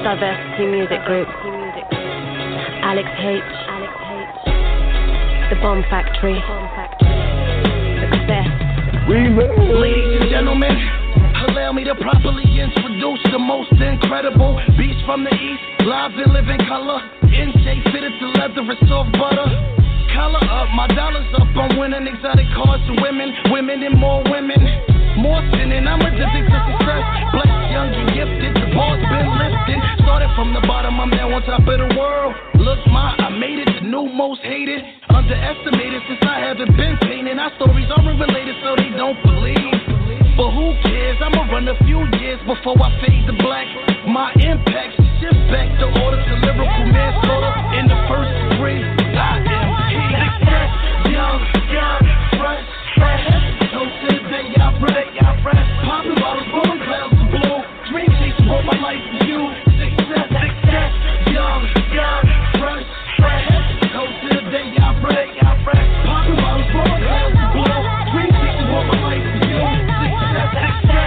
Diversity Music Group, Alex H, The Bomb Factory, Success. Ladies and gentlemen, allow me to properly introduce the most incredible beast from the east, live and live in color, NJ fitted to leather and soft butter. Collar up, my dollars up, I'm winning exotic cars to women, women and more women. More sinning, I'm addicted to success. Blessed, young and gifted, the bar's been lifted. Started from the bottom, I'm now on top of the world. Look, I made it, the new most hated. Underestimated since I haven't been painting. Our stories aren't related, so they don't believe. But who cares? I'ma run a few years before I fade to black. My impact shift back to order to lyrical manslaughter. In the first degree, I am success, young, fresh. So to the day y'all fresh. Popping bottles, blowing clouds of blue. Dream chasing, all my life is you. Success, young, fresh. So to the day y'all fresh. Popping bottles, blowing clouds of blue. Dream chasing, all my life is you. Success.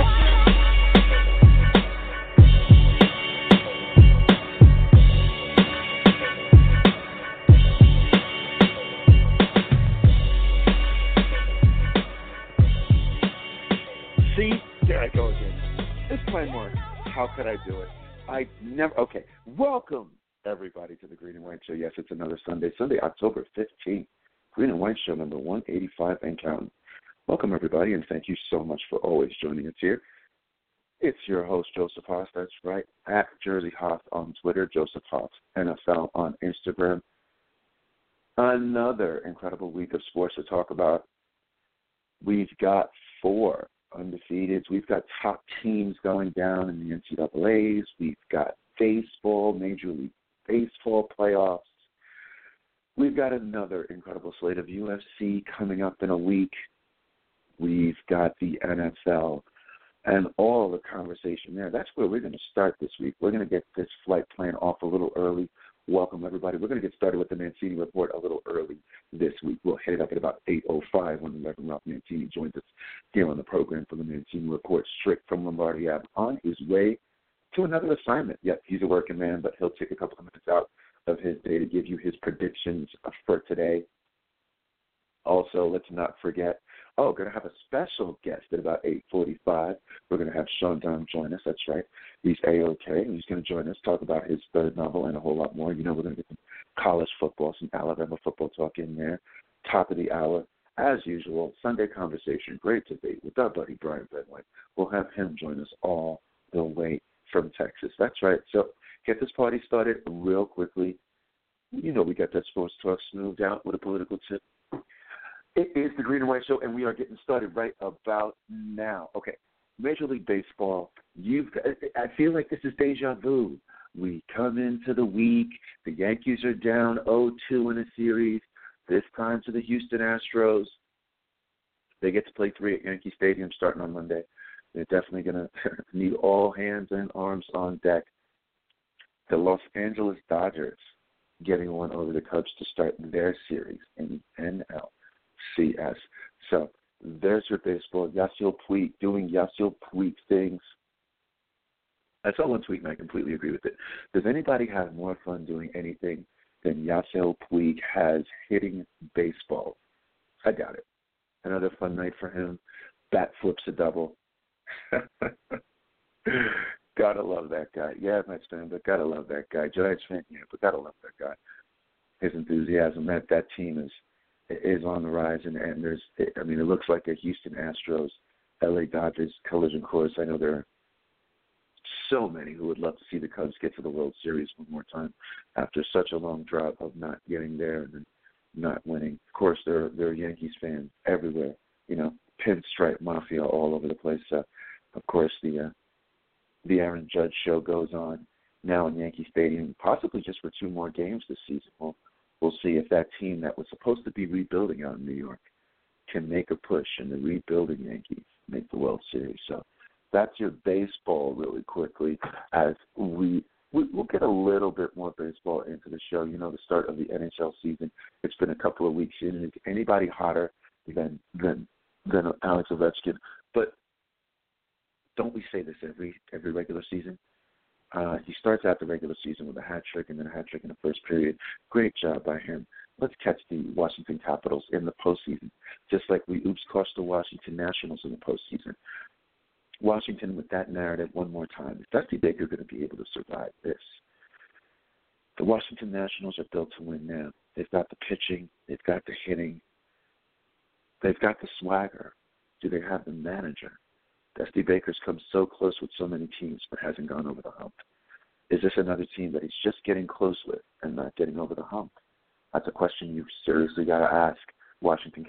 See, there I go again. It's my mark. How could I do it? I never. Okay, welcome everybody to the Green and White Show. Yes, it's another Sunday, October 15th. Green and White Show number 185 and counting. Welcome everybody, and thank you so much for always joining us here. It's your host, Joseph Haas. That's right, at Jersey Haas on Twitter, Joseph Haas NFL on Instagram. Another incredible week of sports to talk about. We've got 4 undefeated. We've got top teams going down in the NCAAs. We've got baseball, Major League Baseball playoffs. We've got another incredible slate of UFC coming up in a week. We've got the NFL and all the conversation there. That's where we're going to start this week. We're going to get this flight plan off a little early. Welcome, everybody. We're going to get started with the Mancini Report a little early this week. We'll hit it up at about 8:05 when Reverend Ralph Mancini joins us here on the program for the Mancini Report, straight from Lombardi Ave, on his way to another assignment. Yep, he's a working man, but he'll take a couple of minutes out of his day to give you his predictions for today. Also, let's not forget, going to have a special guest at about 8:45. We're going to have Sean Dunn join us. That's right. He's A-OK, and he's going to join us, talk about his third novel and a whole lot more. You know, we're going to get some college football, some Alabama football talk in there. Top of the hour, as usual, Sunday conversation, great debate with our buddy Brian Bedway. We'll have him join us all the way from Texas. That's right. So get this party started real quickly. You know we got that sports talk smoothed out with a political tip. It is the Green and White Show, and we are getting started right about now. Okay, Major League Baseball, I feel like this is deja vu. We come into the week, the Yankees are down 0-2 in a series, this time to the Houston Astros. They get to play 3 at Yankee Stadium starting on Monday. They're definitely going to need all hands and arms on deck. The Los Angeles Dodgers getting one over the Cubs to start their series in NLCS. So there's your baseball. Yasiel Puig doing Yasiel Puig things. I saw one tweet and I completely agree with it. Does anybody have more fun doing anything than Yasiel Puig has hitting baseball? I doubt it. Another fun night for him. Bat flips a double. Gotta love that guy. Yeah, Mets fan, but gotta love that guy. Giants fan, yeah, but gotta love that guy. His enthusiasm. That team is on the rise, and it looks like a Houston Astros, LA Dodgers collision course. I know there are so many who would love to see the Cubs get to the World Series one more time after such a long drought of not getting there and then not winning. Of course, there are Yankees fans everywhere. You know, pinstripe mafia all over the place. Of course, the Aaron Judge show goes on now in Yankee Stadium, possibly just for 2 more games this season. We'll see if that team that was supposed to be rebuilding out in New York can make a push and the rebuilding Yankees make the World Series. So that's your baseball really quickly as we'll get a little bit more baseball into the show. You know, the start of the NHL season, it's been a couple of weeks in. Is anybody hotter than Alex Ovechkin? But don't we say this every regular season? He starts out the regular season with a hat trick and then a hat trick in the first period. Great job by him. Let's catch the Washington Capitals in the postseason, just like we caught the Washington Nationals in the postseason. Washington with that narrative one more time. Is Dusty Baker going to be able to survive this? The Washington Nationals are built to win now. They've got the pitching. They've got the hitting. They've got the swagger. Do they have the manager? Dusty Baker's come so close with so many teams but hasn't gone over the hump. Is this another team that he's just getting close with and not getting over the hump? That's a question you seriously got to ask Washington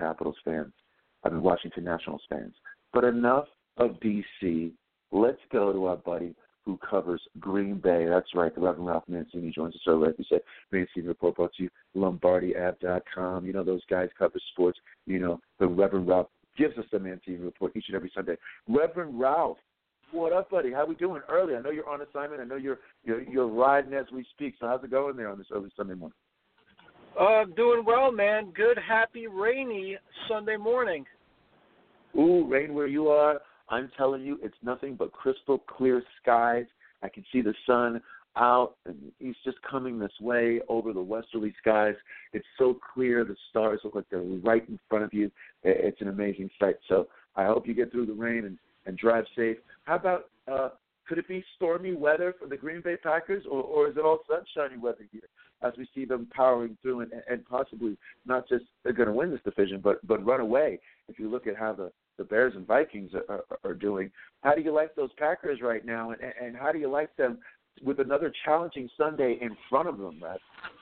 Nationals fans. But enough of D.C. Let's go to our buddy who covers Green Bay. That's right, the Reverend Ralph Mancini joins us earlier. Like we said, Mancini Report brought to you, LombardiApp.com. You know those guys cover sports. You know, the Reverend Ralph gives us the Mancini Report each and every Sunday. Reverend Ralph, what up, buddy? How we doing early? I know you're on assignment. I know you're riding as we speak. So how's it going there on this early Sunday morning? Doing well, man. Good, happy, rainy Sunday morning. Ooh, rain where you are. I'm telling you, it's nothing but crystal clear skies. I can see the sun out, and he's just coming this way over the westerly skies. It's so clear. The stars look like they're right in front of you. It's an amazing sight. So I hope you get through the rain and drive safe. How about, could it be stormy weather for the Green Bay Packers, or is it all sunshiny weather here as we see them powering through and possibly not just they're going to win this division, but run away? If you look at how the Bears and Vikings are doing, how do you like those Packers right now, and how do you like them with another challenging Sunday in front of them, Matt?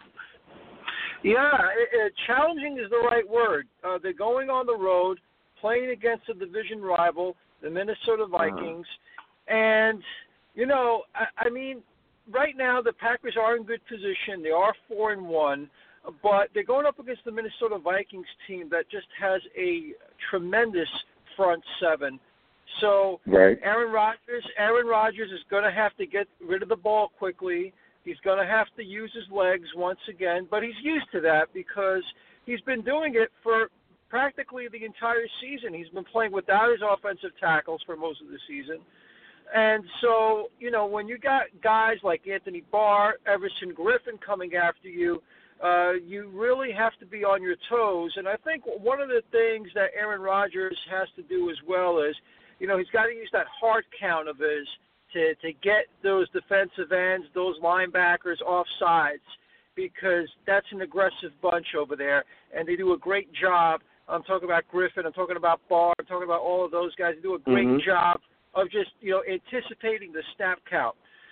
Yeah, challenging is the right word. They're going on the road, playing against a division rival, the Minnesota Vikings. And, you know, I mean, right now the Packers are in good position. They are 4-1, but they're going up against the Minnesota Vikings team that just has a tremendous front seven. So right. Aaron Rodgers is going to have to get rid of the ball quickly. He's going to have to use his legs once again, but he's used to that because he's been doing it for practically the entire season. He's been playing without his offensive tackles for most of the season. And so, you know, when you got guys like Anthony Barr, Everson Griffin coming after you, you really have to be on your toes. And I think one of the things that Aaron Rodgers has to do as well is, you know, he's got to use that hard count of his to get those defensive ends, those linebackers off sides, because that's an aggressive bunch over there, and they do a great job. I'm talking about Griffin. I'm talking about Barr. I'm talking about all of those guys. They do a great job of just, you know, anticipating the snap count.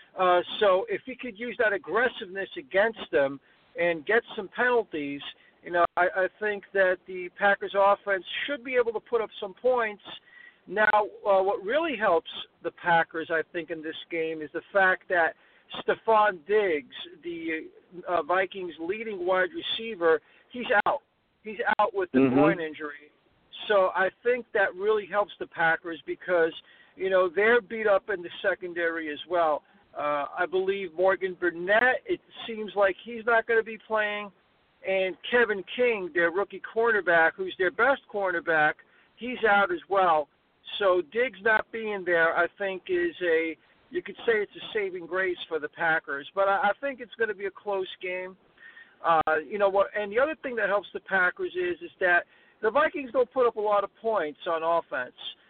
So if he could use that aggressiveness against them and get some penalties, you know, I think that the Packers offense should be able to put up some points. Now, what really helps the Packers, I think, in this game is the fact that Stephon Diggs, the Vikings' leading wide receiver, he's out. He's out with the groin injury. So I think that really helps the Packers because, you know, they're beat up in the secondary as well. I believe Morgan Burnett, it seems like he's not going to be playing. And Kevin King, their rookie cornerback, who's their best cornerback, he's out as well. So Diggs not being there, I think, is you could say it's a saving grace for the Packers. But I think it's going to be a close game. You know what? And the other thing that helps the Packers is that the Vikings don't put up a lot of points on offense.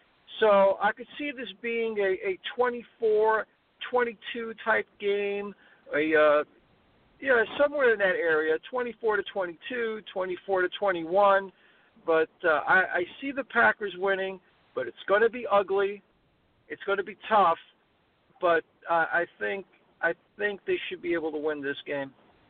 So I could see this being a 24-22 type game, somewhere in that area, 24-22, 24-21. But I see the Packers winning, but it's going to be ugly. It's going to be tough. But I think they should be able to win this game.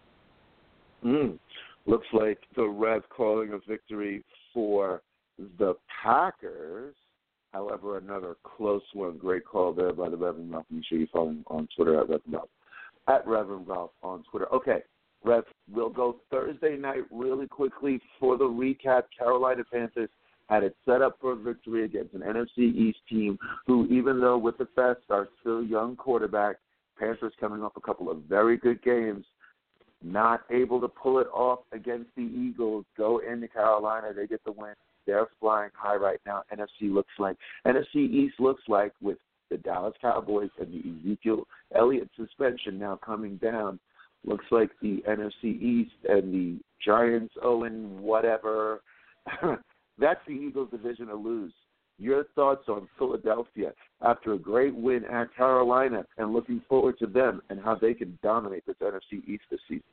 Looks like the Rev calling a victory for the Packers. However, another close one. Great call there by the Reverend Ralph. Make sure you follow him on Twitter at Reverend Ralph. At Reverend Ralph on Twitter. Okay, Rev, we'll go Thursday night really quickly for the recap. Carolina Panthers had it set up for a victory against an NFC East team who, even though with the fast start, still young quarterback, Panthers coming off a couple of very good games, not able to pull it off against the Eagles, go into Carolina, they get the win. They're flying high right now. NFC East looks like, with the Dallas Cowboys and the Ezekiel Elliott suspension now coming down, looks like the NFC East and the Giants, whatever. That's the Eagles' division to lose. Your thoughts on Philadelphia after a great win at Carolina and looking forward to them and how they can dominate this NFC East this season?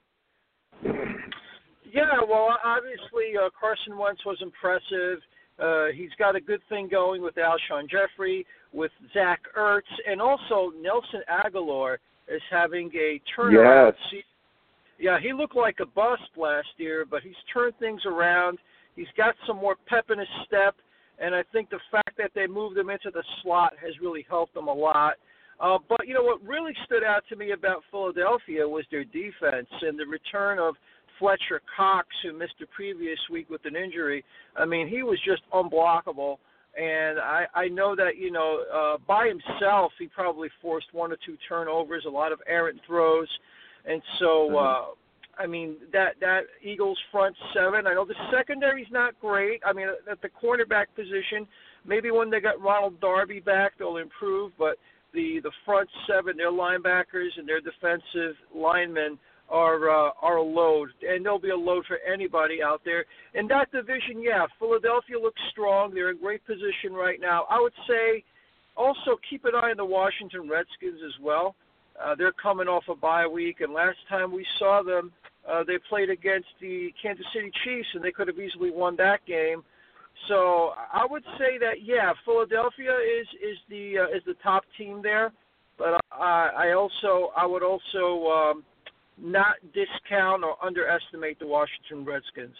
Yeah, well, obviously Carson Wentz was impressive. He's got a good thing going with Alshon Jeffrey, with Zach Ertz, and also Nelson Aguilar is having a turnaround season. Yeah, he looked like a bust last year, but he's turned things around. He's got some more pep in his step, and I think the fact that they moved him into the slot has really helped them a lot. But, you know, what really stood out to me about Philadelphia was their defense and the return of Fletcher Cox, who missed the previous week with an injury. I mean, he was just unblockable. And I know that, you know, by himself, he probably forced 1 or 2 turnovers, a lot of errant throws. And so, I mean, that Eagles front seven, I know the secondary's not great. I mean, at the cornerback position, maybe when they got Ronald Darby back, they'll improve. But the front seven, their linebackers and their defensive linemen are a load, and they'll be a load for anybody out there. In that division, yeah, Philadelphia looks strong. They're in great position right now. I would say also keep an eye on the Washington Redskins as well. They're coming off a bye week, and last time we saw them, they played against the Kansas City Chiefs, and they could have easily won that game. So I would say that, yeah, Philadelphia is the top team there, but I would also not discount or underestimate the Washington Redskins.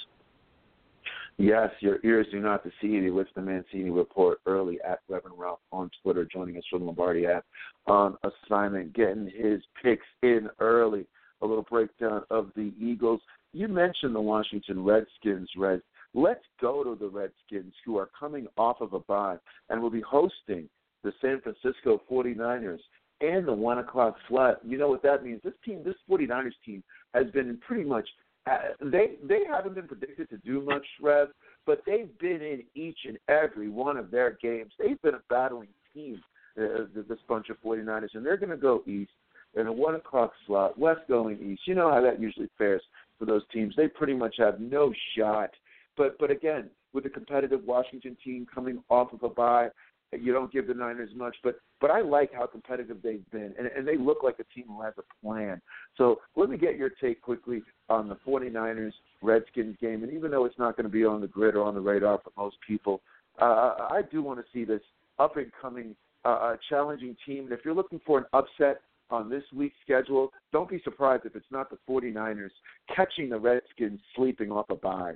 Yes, your ears do not deceive. You listen to Mancini Report early at Reverend Ralph on Twitter, joining us from the Lombardi app on assignment, getting his picks in early. A little breakdown of the Eagles. You mentioned the Washington Redskins, Reds. Let's go to the Redskins, who are coming off of a bye and will be hosting the San Francisco 49ers and the 1 o'clock slot. You know what that means? This 49ers team has been pretty much they haven't been predicted to do much, Rev, but they've been in each and every one of their games. They've been a battling team, this bunch of 49ers, and they're going to go east in a 1 o'clock slot, west going east. You know how that usually fares for those teams. They pretty much have no shot. But again, with a competitive Washington team coming off of a bye, you don't give the Niners much, but I like how competitive they've been, and they look like a team who has a plan. So let me get your take quickly on the 49ers-Redskins game, and even though it's not going to be on the grid or on the radar for most people, I do want to see this up-and-coming challenging team. And if you're looking for an upset on this week's schedule, don't be surprised if it's not the 49ers catching the Redskins sleeping off a bye.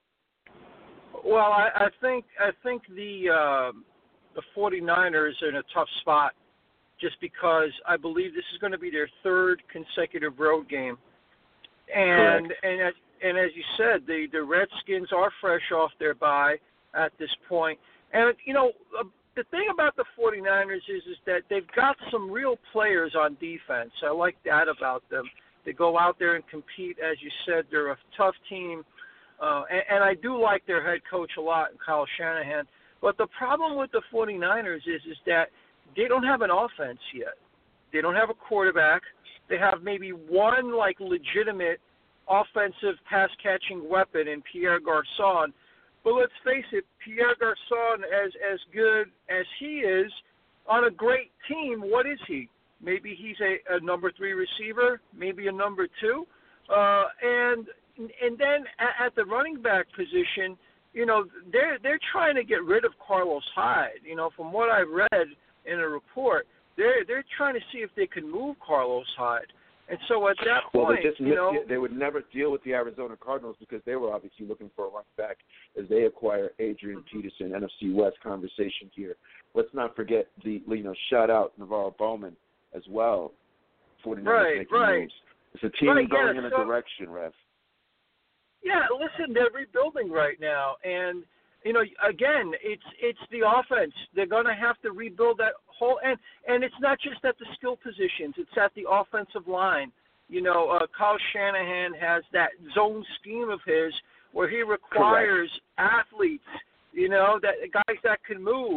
Well, I think the 49ers are in a tough spot just because I believe this is going to be their third consecutive road game. And as you said, the Redskins are fresh off their bye at this point. And, you know, the thing about the 49ers is that they've got some real players on defense. I like that about them. They go out there and compete. As you said, they're a tough team. And I do like their head coach a lot, Kyle Shanahan. But the problem with the 49ers is that they don't have an offense yet. They don't have a quarterback. They have maybe one, like, legitimate offensive pass-catching weapon in Pierre Garçon. But let's face it, Pierre Garçon, as good as he is, on a great team, what is he? Maybe he's a number 3 receiver, maybe a number 2. And then at the running back position, you know, they're trying to get rid of Carlos Hyde. You know, from what I read in a report, they're trying to see if they can move Carlos Hyde. And so at that point, they would never deal with the Arizona Cardinals because they were obviously looking for a running back as they acquire Adrian Peterson, NFC West conversation here. Let's not forget shout out Navarro Bowman as well. 49ers making moves. It's a team going in a direction, Rev. Yeah, listen, they're rebuilding right now, and you know, again, it's the offense. They're going to have to rebuild that whole and it's not just at the skill positions; it's at the offensive line. You know, Kyle Shanahan has that zone scheme of his where he requires athletes, you know, that guys that can move.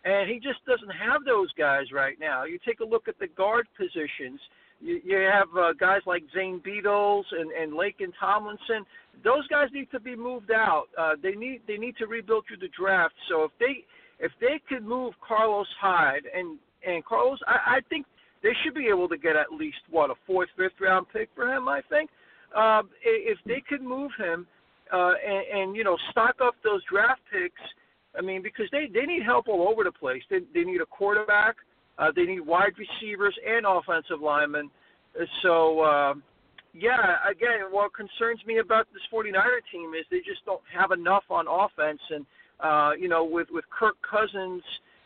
And he just doesn't have those guys right now. You take a look at the guard positions. You have guys like Zane Beadles and Laken Tomlinson. Those guys need to be moved out. They need to rebuild through the draft. So if they could move Carlos Hyde and Carlos, I think they should be able to get at least a 4th, 5th round pick for him. I think if they could move him and stock up those draft picks. I mean, because they need help all over the place. They need a quarterback. They need wide receivers and offensive linemen. So, again, what concerns me about this 49er team is they just don't have enough on offense. And, with Kirk Cousins,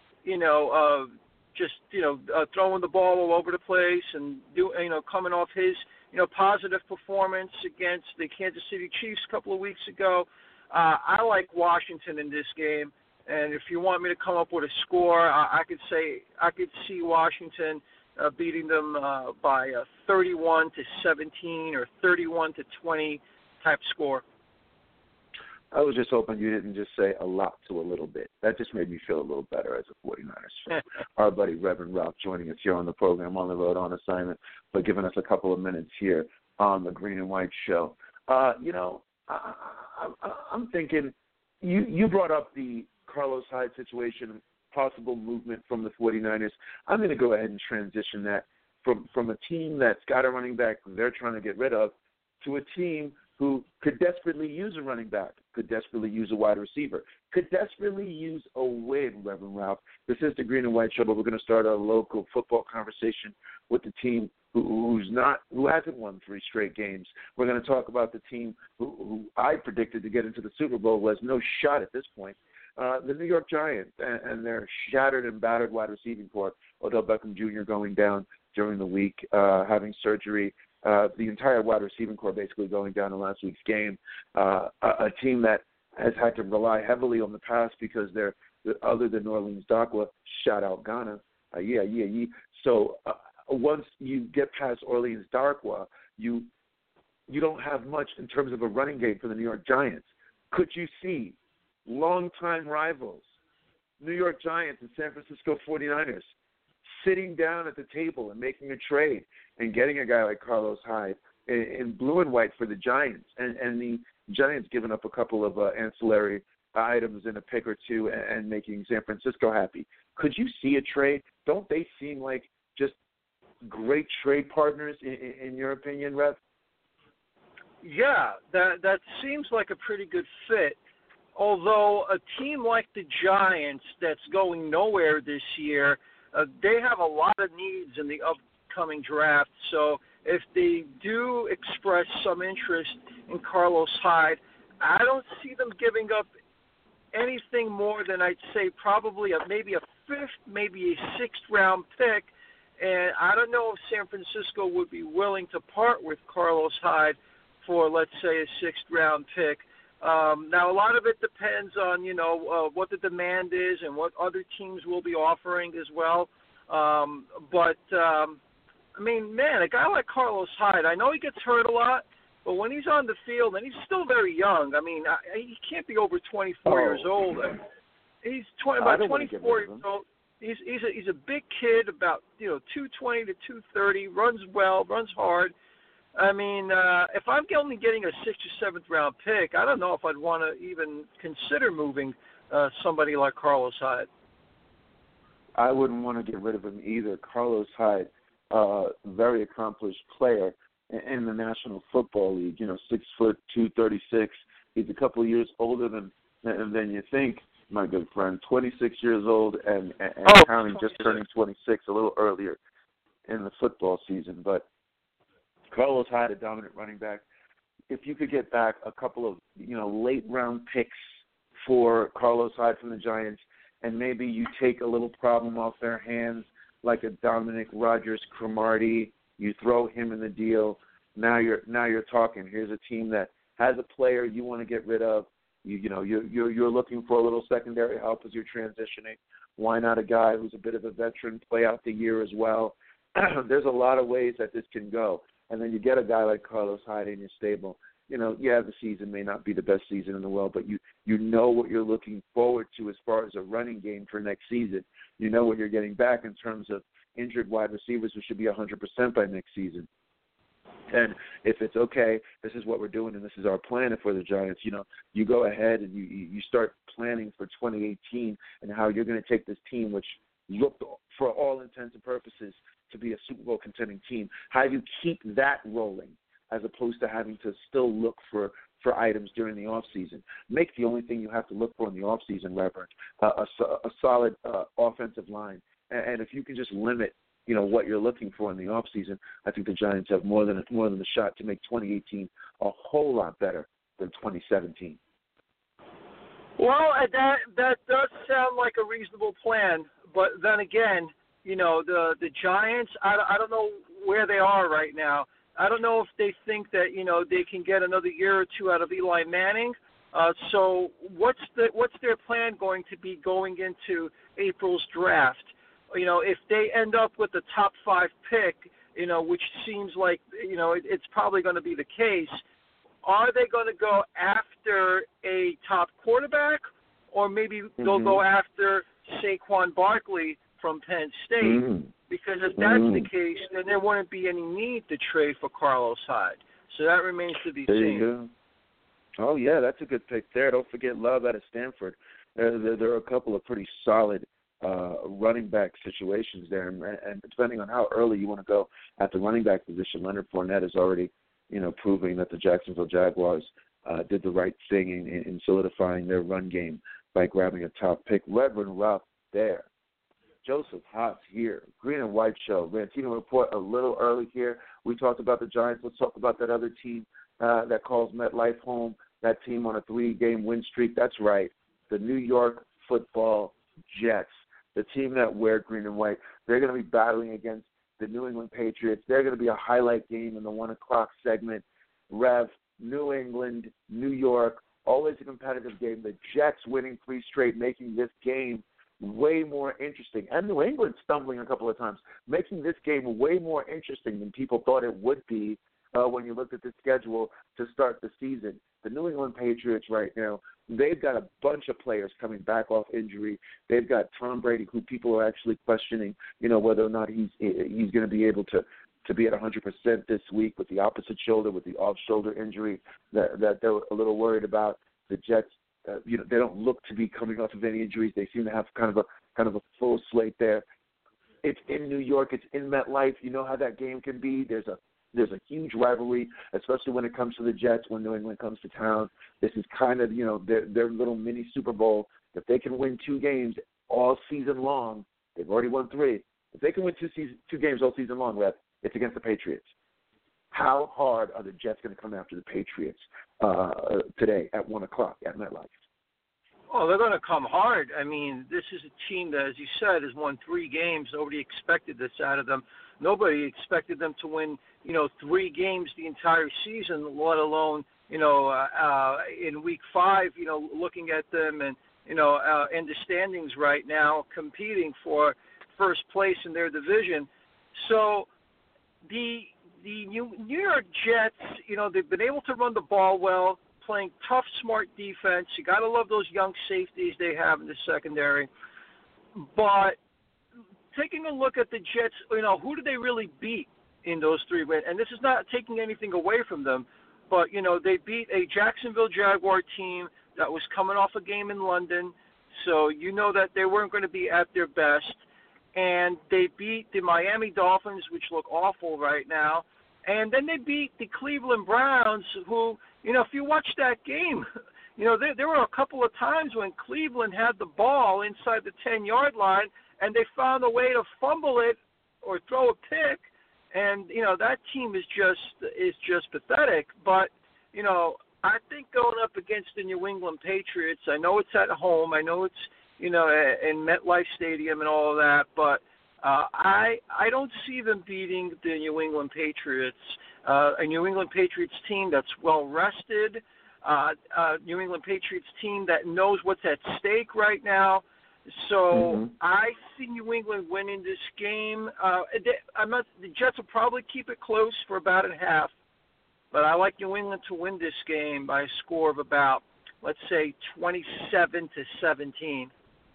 throwing the ball all over the place and, coming off his, positive performance against the Kansas City Chiefs a couple of weeks ago, I like Washington in this game. And if you want me to come up with a score, I could see Washington beating them by 31-17 or 31-20 type score. I was just hoping you didn't just say a lot to a little bit. That just made me feel a little better as a 49ers fan. Our buddy Reverend Ralph joining us here on the program, On the Road, On Assignment, but giving us a couple of minutes here on the Green and White Show. I'm thinking you brought up the Carlos Hyde situation, possible movement from the 49ers. I'm going to go ahead and transition that from a team that's got a running back they're trying to get rid of to a team who could desperately use a running back, could desperately use a wide receiver, could desperately use a win, Reverend Ralph. This is the Green and White Show, but we're going to start our local football conversation with the team who hasn't won 3 straight games. We're going to talk about the team who I predicted to get into the Super Bowl was no shot at this point. The New York Giants and their shattered and battered wide receiving corps, Odell Beckham Jr. going down during the week, having surgery, the entire wide receiving corps basically going down in last week's game, a team that has had to rely heavily on the pass because they're, other than Orleans Darkwa, shout out Ghana, So once you get past Orleans Darkwa, you don't have much in terms of a running game for the New York Giants. Could you see longtime rivals, New York Giants and San Francisco 49ers, sitting down at the table and making a trade and getting a guy like Carlos Hyde in blue and white for the Giants, and the Giants giving up a couple of ancillary items in a pick or two and making San Francisco happy? Could you see a trade? Don't they seem like just great trade partners in your opinion, Rev? Yeah, that seems like a pretty good fit. Although a team like the Giants that's going nowhere this year, they have a lot of needs in the upcoming draft. So if they do express some interest in Carlos Hyde, I don't see them giving up anything more than I'd say probably maybe a 5th, maybe a 6th round pick. And I don't know if San Francisco would be willing to part with Carlos Hyde for, let's say, a 6th round pick. Now, a lot of it depends on, what the demand is and what other teams will be offering as well. A guy like Carlos Hyde, I know he gets hurt a lot, but when he's on the field, and he's still very young, he can't be over 24 years old. He's about 24 years old. He's a big kid, about 220 to 230, runs well, runs hard. If I'm only getting a 6th or 7th round pick, I don't know if I'd want to even consider moving somebody like Carlos Hyde. I wouldn't want to get rid of him either. Carlos Hyde, very accomplished player in the National Football League. 6 foot 236. He's a couple of years older than you think. My good friend, 26 years old and counting, just turning 26 a little earlier in the football season, but. Carlos Hyde, a dominant running back. If you could get back a couple of, late round picks for Carlos Hyde from the Giants, and maybe you take a little problem off their hands, like a Dominic Rodgers-Cromartie, you throw him in the deal. Now you're talking. Here's a team that has a player you want to get rid of. You're looking for a little secondary help as you're transitioning. Why not a guy who's a bit of a veteran, play out the year as well? There's a lot of ways that this can go. And then you get a guy like Carlos Hyde in your stable, the season may not be the best season in the world, but you know what you're looking forward to as far as a running game for next season. You know what you're getting back in terms of injured wide receivers who should be 100% by next season. And if it's okay, this is what we're doing and this is our plan for the Giants, you go ahead and you start planning for 2018 and how you're going to take this team, which looked for all intents and purposes to be a Super Bowl contending team. How do you keep that rolling as opposed to having to still look for items during the off season? Make the only thing you have to look for in the off season, Reverend, a solid offensive line. And if you can just limit what you're looking for in the off season, I think the Giants have more than a shot to make 2018 a whole lot better than 2017. Well, that does sound like a reasonable plan, but then again, the Giants, I don't know where they are right now. I don't know if they think that they can get another year or two out of Eli Manning. So what's their plan going to be going into April's draft? If they end up with the top 5 pick, which seems like, it's probably going to be the case, are they going to go after a top quarterback, or maybe they'll go after Saquon Barkley from Penn State? Because if that's the case, then there wouldn't be any need to trade for Carlos Hyde. So that remains to be seen. You go. Oh, yeah, that's a good pick there. Don't forget Love out of Stanford. There are a couple of pretty solid running back situations there, and depending on how early you want to go at the running back position, Leonard Fournette is already, proving that the Jacksonville Jaguars did the right thing in solidifying their run game by grabbing a top pick. Reverend Ruff there. Joseph Haas here. Green and White Show. Rantino Report a little early here. We talked about the Giants. Let's talk about that other team that calls MetLife home, that team on a 3-game win streak. That's right, the New York Football Jets. The team that wear green and white, they're going to be battling against the New England Patriots. They're going to be a highlight game in the 1 o'clock segment. Rev, New England, New York, always a competitive game. The Jets winning 3 straight, making this game way more interesting. And New England stumbling a couple of times, making this game way more interesting than people thought it would be when you looked at the schedule to start the season. The New England Patriots right now, they've got a bunch of players coming back off injury. They've got Tom Brady, who people are actually questioning, whether or not he's going to be able to be at 100% this week with the opposite shoulder, with the off-shoulder injury that they're a little worried about. The Jets, they don't look to be coming off of any injuries. They seem to have kind of a full slate there. It's in New York. It's in MetLife. You know how that game can be. There's a huge rivalry, especially when it comes to the Jets, when New England comes to town. This is kind of, their little mini Super Bowl. If they can win 2 games all season long, they've already won 3. If they can win 2 games all season long, Rep, it's against the Patriots. How hard are the Jets going to come after the Patriots today at 1 o'clock at MetLife? Oh, they're going to come hard. I mean, this is a team that, as you said, has won 3 games. Nobody expected this out of them. Nobody expected them to win, 3 games the entire season, let alone, in week 5, looking at them and, in the standings right now, competing for first place in their division. So the New York Jets, they've been able to run the ball well, playing tough, smart defense. You got to love those young safeties they have in the secondary. But taking a look at the Jets, who did they really beat in those 3 wins? And this is not taking anything away from them, but, they beat a Jacksonville Jaguar team that was coming off a game in London, so that they weren't going to be at their best. And they beat the Miami Dolphins, which look awful right now. And then they beat the Cleveland Browns, who, if you watch that game, there were a couple of times when Cleveland had the ball inside the 10-yard line, and they found a way to fumble it or throw a pick. And, that team is just pathetic. But, I think going up against the New England Patriots, I know it's at home. I know it's, in MetLife Stadium and all of that, but I don't see them beating the New England Patriots, a New England Patriots team that's well-rested, New England Patriots team that knows what's at stake right now. So I see New England winning this game. The Jets will probably keep it close for about a half. but I like New England to win this game by a score of about, let's say, 27-17.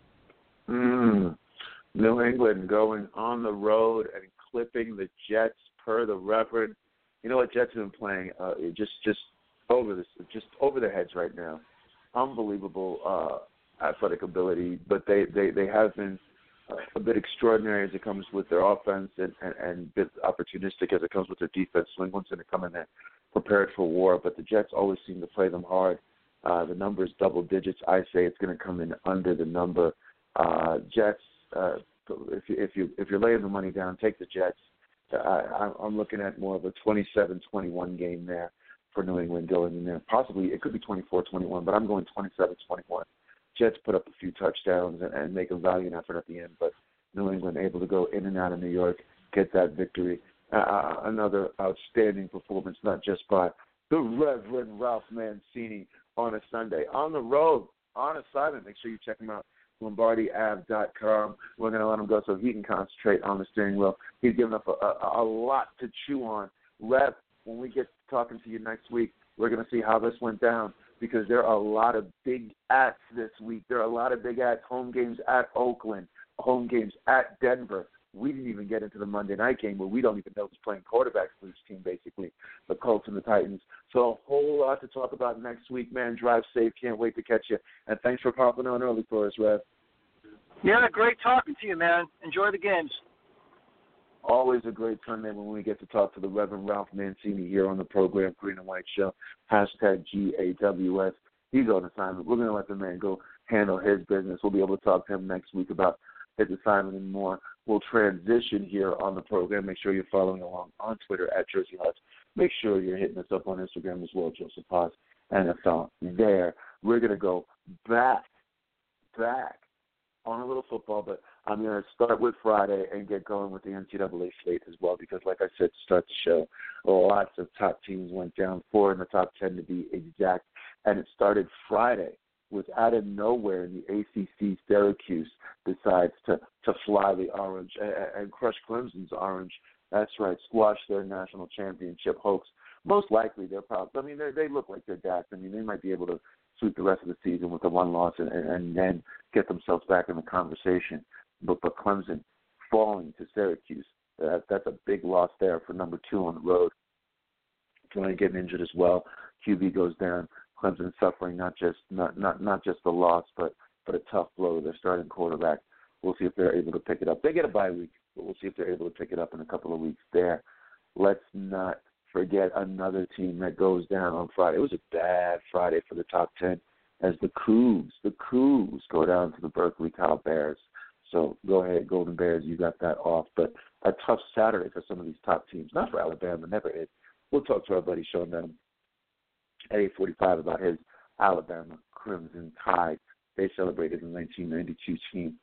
New England going on the road and clipping the Jets per the Reverend. You know what, Jets have been playing just over their heads right now. Unbelievable athletic ability, but they have been a bit extraordinary as it comes with their offense and a bit opportunistic as it comes with their defense. New England's going to come in there prepared for war, but the Jets always seem to play them hard. The number is double digits. I say it's going to come in under the number. Jets. If you're laying the money down, take the Jets. I'm looking at more of a 27-21 game there for New England going in there. Possibly it could be 24-21, but I'm going 27-21. Jets put up a few touchdowns and make a valiant effort at the end, but New England able to go in and out of New York, get that victory. Another outstanding performance, not just by the Reverend Ralph Mancini on a Sunday. On the road, on assignment. Make sure you check him out. LombardiAv.com. We're going to let him go so he can concentrate on the steering wheel. He's given up a lot to chew on. Rev, when we get talking to you next week, we're going to see how this went down because there are a lot of big ats this week. There are a lot of big ats, home games at Oakland, home games at Denver. We didn't even get into the Monday night game where we don't even know who's playing quarterback for each team, basically, the Colts and the Titans. So a whole lot to talk about next week, man. Drive safe. Can't wait to catch you. And thanks for popping on early for us, Rev. Yeah, great talking to you, man. Enjoy the games. Always a great Sunday when we get to talk to the Reverend Ralph Mancini here on the program, Green and White Show, #GAWS. He's on assignment. We're going to let the man go handle his business. We'll be able to talk to him next week about his assignment and more. We'll transition here on the program. Make sure you're following along on Twitter @Jersey Huts. Make sure you're hitting us up on Instagram as well, Joseph Haas, NFL. There, we're going to go back on a little football, but I'm going to start with Friday and get going with the NCAA slate as well because, like I said, to start the show, lots of top teams went down, 4 in the top 10 to be exact, and it started Friday with out of nowhere in the ACC, Syracuse decides to fly the orange and crush Clemson's orange. That's right, squash their national championship hopes. Most likely they're probably, I mean, they look like they're daft. I mean, they might be able to sweep the rest of the season with a one loss and then get themselves back in the conversation. But Clemson falling to Syracuse, that's a big loss there for number 2 on the road. Trying getting injured as well. QB goes down. Clemson suffering not just the loss, but a tough blow to their starting quarterback. We'll see if they're able to pick it up. They get a bye week, but we'll see if they're able to pick it up in a couple of weeks there. Let's not forget another team that goes down on Friday. It was a bad Friday for the top 10 as the Cougs go down to the Berkeley Cow Bears. So go ahead, Golden Bears, you got that off. But a tough Saturday for some of these top teams. Not for Alabama, never is. We'll talk to our buddy Sean Denham at 8:45 about his Alabama Crimson Tide. They celebrated the 1992 team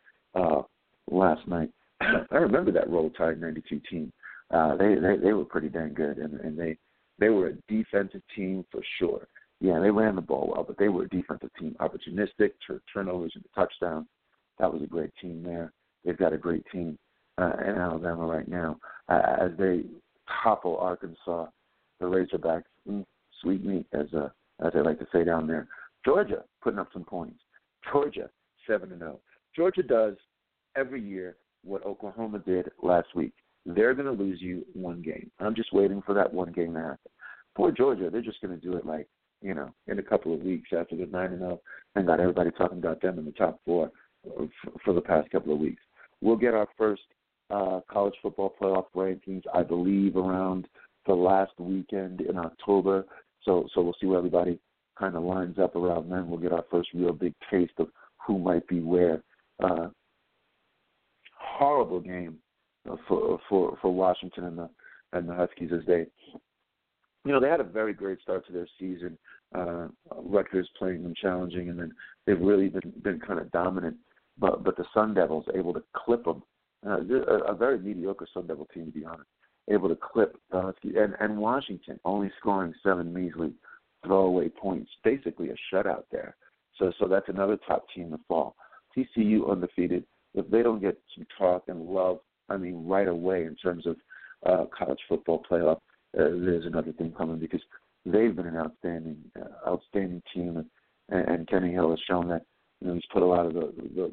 last night. I remember that Roll Tide 92 team. They were pretty dang good, and they were a defensive team for sure. Yeah, they ran the ball well, but they were a defensive team, opportunistic, turnovers and touchdowns. That was a great team there. They've got a great team in Alabama right now as they topple Arkansas, the Razorbacks. Sweet meat, as they like to say down there. Georgia putting up some points. Georgia 7-0. Georgia does every year what Oklahoma did last week. They're going to lose you one game. I'm just waiting for that one game to happen. Poor Georgia, they're just going to do it in a couple of weeks after they're 9-0 and got everybody talking about them in the top 4 for the past couple of weeks. We'll get our first college football playoff rankings, I believe, around the last weekend in October. So we'll see where everybody kind of lines up around then. We'll get our first real big taste of who might be where. Horrible game for Washington and the Huskies as they had a very great start to their season. Rutgers playing them challenging, and then they've really been kind of dominant. But the Sun Devils able to clip them. A very mediocre Sun Devil team, to be honest. Able to clip the Huskies. And Washington only scoring 7 measly throwaway points. Basically a shutout there. So that's another top team to fall. TCU undefeated. If they don't get some talk and love, right away in terms of college football playoff, there's another thing coming because they've been an outstanding team, and Kenny Hill has shown that he's put a lot of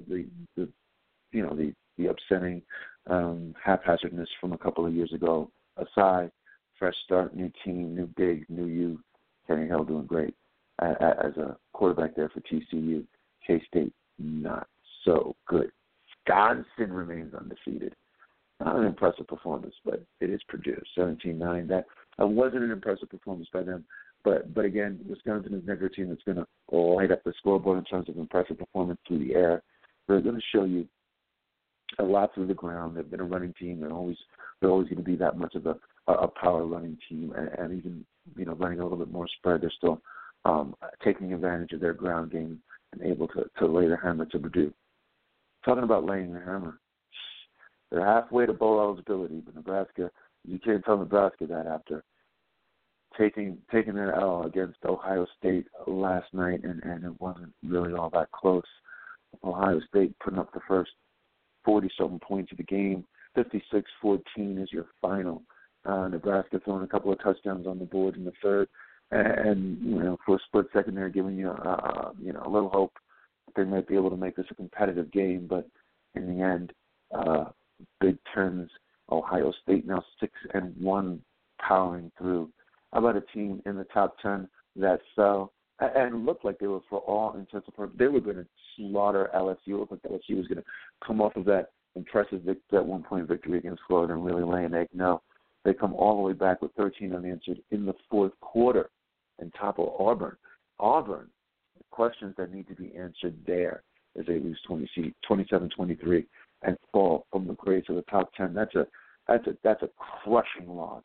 the upsetting haphazardness from a couple of years ago aside. Fresh start, new team, new big, new you. Kenny Hill doing great as a quarterback there for TCU. K-State not so good. Wisconsin remains undefeated. Not an impressive performance, but it is Purdue, 17-9. That wasn't an impressive performance by them. But again, Wisconsin is never a team that's going to light up the scoreboard in terms of impressive performance through the air. They're going to show you a lot through the ground. They've been a running team. They're always going to be that much of a power running team, and even running a little bit more spread. They're still taking advantage of their ground game and able to lay the hammer to Purdue. Talking about laying the hammer, they're halfway to bowl eligibility, but Nebraska, you can't tell Nebraska that after taking an L against Ohio State last night, and it wasn't really all that close. Ohio State putting up the first 40-something points of the game, 56-14 is your final. Nebraska throwing a couple of touchdowns on the board in the third, and for a split second there, giving you a little hope that they might be able to make this a competitive game. But in the end, Big Ten's Ohio State now 6-1, powering through. How about a team in the top 10 that fell and looked like they were, for all intents and purposes, they were going to slaughter LSU. It looked like LSU was going to come off of that impressive that one-point victory against Florida and really lay an egg. No, they come all the way back with 13 unanswered in the fourth quarter and topple Auburn. Auburn, the questions that need to be answered there as they lose 27-23 and fall from the grade to the top 10. That's a crushing loss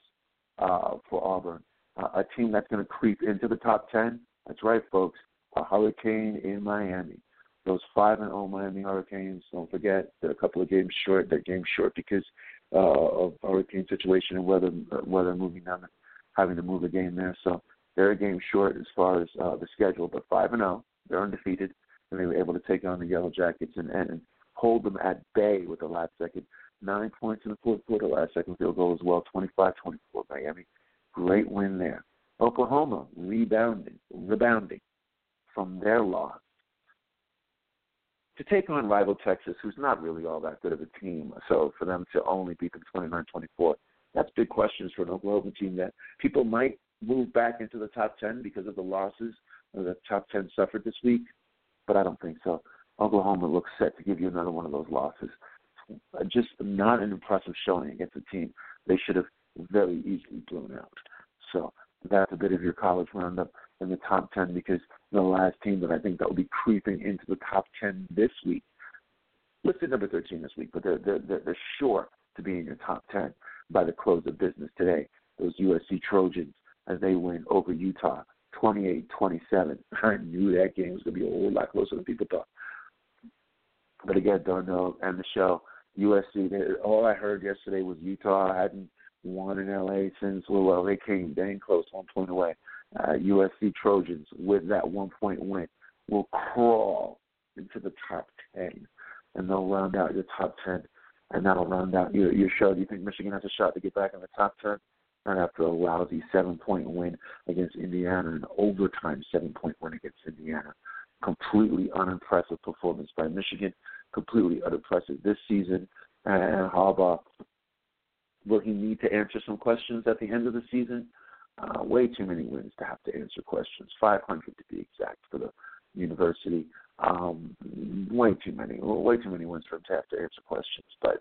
for Auburn. A team that's going to creep into the top 10. That's right, folks. A hurricane in Miami. Those 5-0 Miami Hurricanes, don't forget, they're a couple of games short. They're games short because of hurricane situation and weather moving down, having to move a game there. So they're a game short as far as the schedule, but 5-0. They're undefeated, and they were able to take on the Yellow Jackets and hold them at bay with the last second. 9 points in the fourth quarter, last second field goal as well, 25-24 Miami. Great win there. Oklahoma rebounding from their loss to take on rival Texas, who's not really all that good of a team. So for them to only beat them 29-24, that's big questions for an Oklahoma team that people might move back into the top 10 because of the losses the top 10 suffered this week, but I don't think so. Oklahoma looks set to give you another one of those losses. Just not an impressive showing against a team they should have very easily blown out. So that's a bit of your college roundup in the top 10 because the last team that I think that will be creeping into the top 10 this week, listed number 13 this week, but they're sure to be in your top 10 by the close of business today. Those USC Trojans as they win over Utah 28-27. I knew that game was going to be a whole lot closer than people thought. But again, Darnell and Michelle, USC, all I heard yesterday was Utah hadn't won in L.A. since, well, they came dang close, 1 point away. USC Trojans, with that 1 point win, will crawl into the top 10, and they'll round out your top 10, and that'll round out your show. Do you think Michigan has a shot to get back in the top 10? Not after a lousy 7-point win against Indiana, an overtime 7-point win against Indiana. Completely unimpressive performance by Michigan, completely unimpressive this season. And Harbaugh, will he need to answer some questions at the end of the season? Way too many wins to have to answer questions, 500 to be exact for the university. Way too many wins for him to have to answer questions. But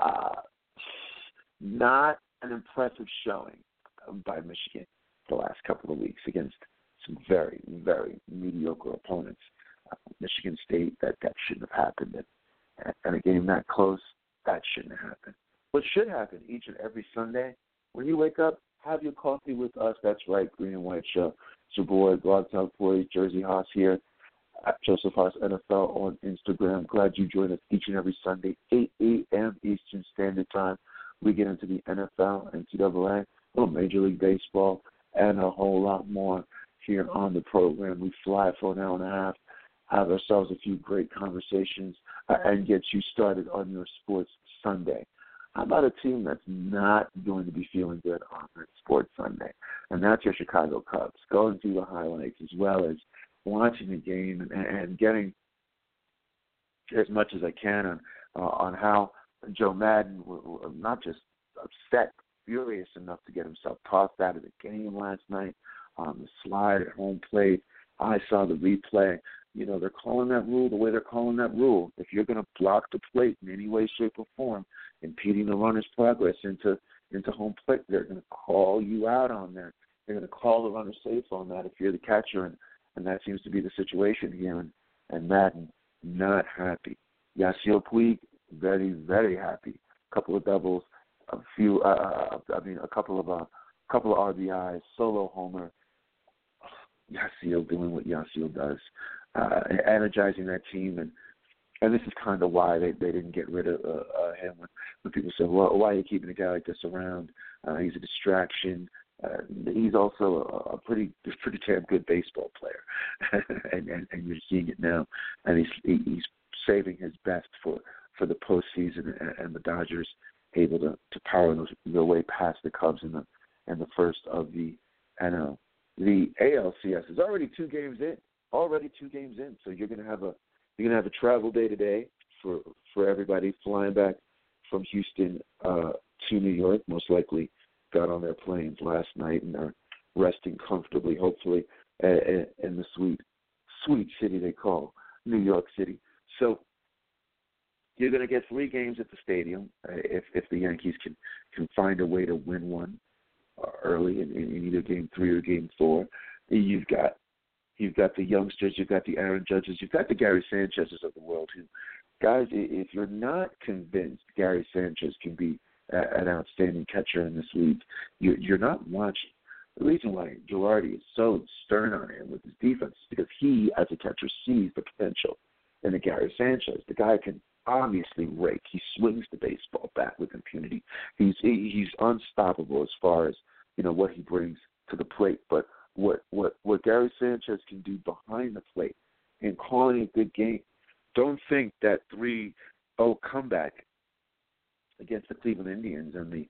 not an impressive showing by Michigan the last couple of weeks against some very, very mediocre opponents. Michigan State, that shouldn't have happened. And a game that close, that shouldn't have happened. What should happen each and every Sunday, when you wake up, have your coffee with us. That's right, Green and White Show. It's your boy, Blog Talk Boy, Jersey Haas here, at Joseph Haas NFL on Instagram. Glad you join us each and every Sunday, 8 a.m. Eastern Standard Time. We get into the NFL, NCAA, Major League Baseball, and a whole lot more here on the program. We fly for an hour and a half, have ourselves a few great conversations, and get you started on your sports Sunday. How about a team that's not going to be feeling good on Sports Sunday? And that's your Chicago Cubs. Going through the highlights as well as watching the game and getting as much as I can on how Joe Madden was not just upset, furious enough to get himself tossed out of the game last night on the slide at home plate. I saw the replay. They're calling that rule the way they're calling that rule. If you're going to block the plate in any way, shape, or form, impeding the runner's progress into home plate, they're going to call you out on that. They're going to call the runner safe on that if you're the catcher, and that seems to be the situation here. And Madden, not happy. Yasiel Puig, very, very happy. A couple of doubles, a couple of RBIs, solo homer. Yasiel doing what Yasiel does, energizing that team, and this is kind of why they didn't get rid of him. When people say, "Well, why are you keeping a guy like this around? He's a distraction." He's also a pretty damn good baseball player, and you're seeing it now. And he's saving his best for the postseason, and the Dodgers able to power their way past the Cubs in the first of the NL. The ALCS is already 2 games in. So you're gonna have a travel day today for everybody flying back from Houston to New York. Most likely got on their planes last night and are resting comfortably, hopefully, in the sweet city they call New York City. So you're going to get 3 games at the stadium if the Yankees can find a way to win one early in either Game 3 or Game 4. You've got the youngsters, you've got the Aaron Judges, you've got the Gary Sanchez's of the world who, guys, if you're not convinced Gary Sanchez can be an outstanding catcher in this league, you're not watching. The reason why Girardi is so stern on him with his defense is because he, as a catcher, sees the potential in a Gary Sanchez. The guy can obviously rake. He swings the baseball bat with impunity. He's unstoppable as far as what he brings to the plate. But what Gary Sanchez can do behind the plate and calling a good game. Don't think that 3-0 comeback against the Cleveland Indians and the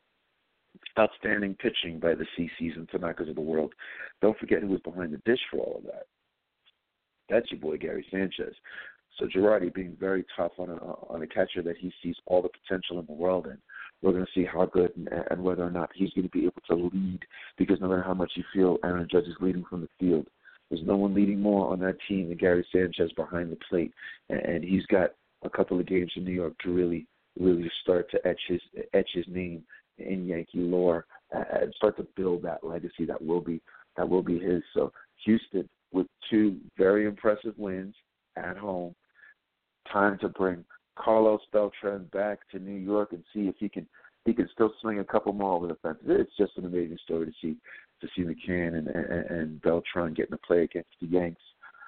outstanding pitching by the CCs and Tanakas of the world. Don't forget who was behind the dish for all of that. That's your boy Gary Sanchez. So Girardi being very tough on a catcher that he sees all the potential in the world in. We're going to see how good and whether or not he's going to be able to lead, because no matter how much you feel Aaron Judge is leading from the field, there's no one leading more on that team than Gary Sanchez behind the plate. And he's got a couple of games in New York to really start to etch his name in Yankee lore and start to build that legacy that will be his. So Houston with 2 very impressive wins at home. Time to bring Carlos Beltran back to New York and see if he can still swing a couple more over the fence. It's just an amazing story to see McCann and Beltran getting to play against the Yanks.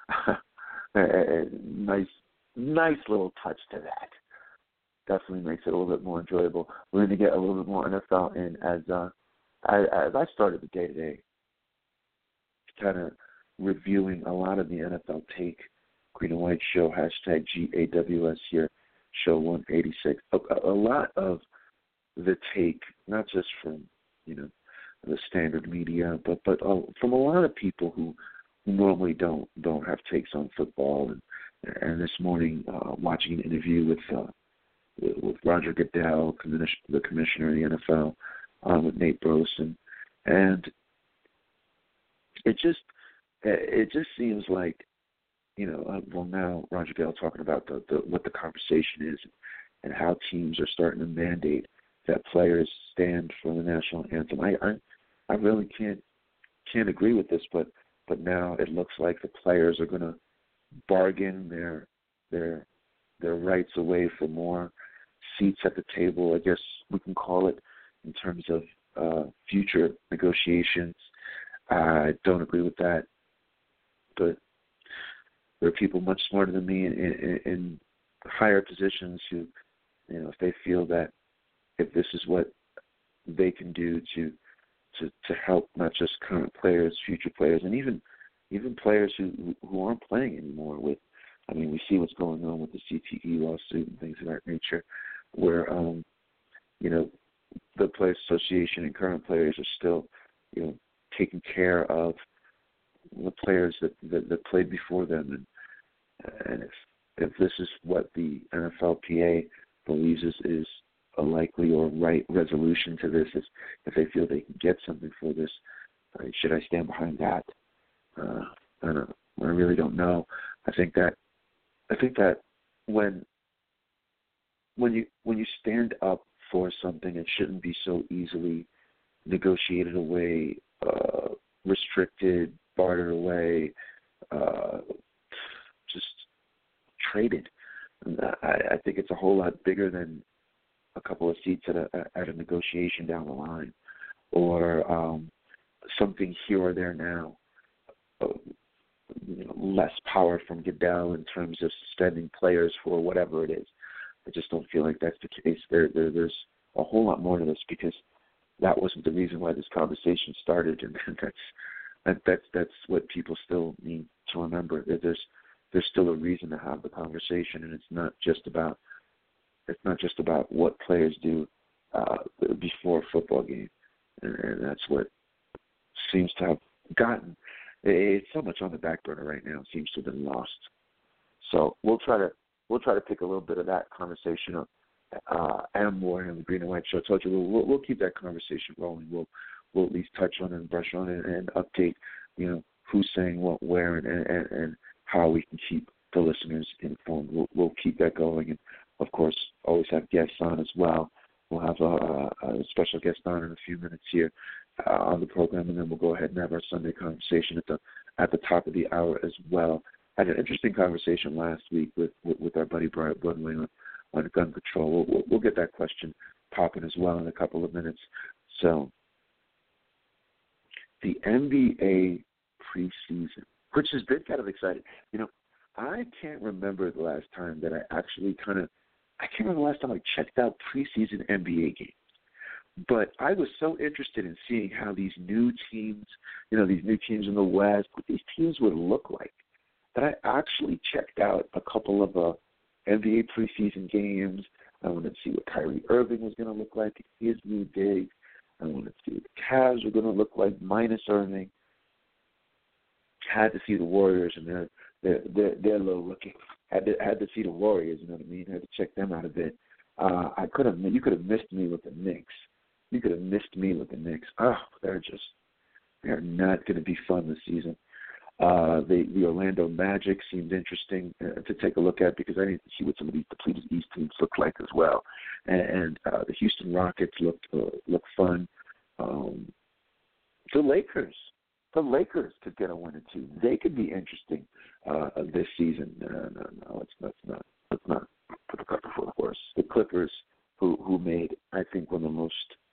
nice little touch to that. Definitely makes it a little bit more enjoyable. We're going to get a little bit more NFL in as I started the day today, kind of reviewing a lot of the NFL Take Green and White Show, hashtag GAWS here, show 186. A lot of the take, not just from the standard media, but from a lot of people who normally don't have takes on football. And this morning, watching an interview with Roger Goodell, the commissioner of the NFL, with Nate Burleson, and it just seems like, now Roger Goodell talking about what the conversation is and how teams are starting to mandate that players stand for the national anthem. I really can't agree with this, but now it looks like the players are going to bargain their rights away for more seats at the table, I guess we can call it, in terms of future negotiations. I don't agree with that, but there are people much smarter than me in higher positions who, if they feel that if this is what they can do to help not just current players, future players, and even players who aren't playing anymore. We see what's going on with the CTE lawsuit and things of that nature, where the Players Association and current players are still, taking care of the players that played before them, and if this is what the NFLPA believes is a likely or right resolution to this, is if they feel they can get something for this, should I stand behind that? I don't know. I really don't know. I think that when you stand up for something, it shouldn't be so easily negotiated away, restricted, bartered away, just traded. I think it's a whole lot bigger than a couple of seats at a negotiation down the line, or something here or there now. Less power from Goodell in terms of suspending players for whatever it is. I just don't feel like that's the case. There's a whole lot more to this, because that wasn't the reason why this conversation started, and that's what people still need to remember. That there's still a reason to have the conversation, and it's not just about what players do before a football game, and that's what seems to have gotten. It's so much on the back burner right now. It seems to have been lost. So we'll try to pick a little bit of that conversation up, and more in the Green and White Show. I told you we'll keep that conversation rolling. We'll at least touch on it and brush on it and update, who's saying what, where, and how we can keep the listeners informed. We'll keep that going, and of course, always have guests on as well. We'll have a special guest on in a few minutes here on the program, and then we'll go ahead and have our Sunday conversation at the top of the hour as well. I had an interesting conversation last week with our buddy Brian Bloodway on gun control. We'll get that question popping as well in a couple of minutes. So the NBA preseason, which has been kind of exciting. I can't remember the last time that I can't remember the last time I checked out preseason NBA games. But I was so interested in seeing how these new teams, these new teams in the West, what these teams would look like, that I actually checked out a couple of NBA preseason games. I wanted to see what Kyrie Irving was going to look like in his new digs. I wanted to see what the Cavs were going to look like minus Irving. Had to see the Warriors and their low looking. Had to see the Warriors, you know what I mean? Had to check them out a bit. You could have missed me with the Knicks. You could have missed me with the Knicks. Oh, they're not going to be fun this season. The Orlando Magic seemed interesting to take a look at, because I need to see what some of these depleted East teams look like as well. And the Houston Rockets look fun. The Lakers could get a win or two. They could be interesting this season. No, let's not put the cart before the horse. The Clippers, who made, I think, one of the most.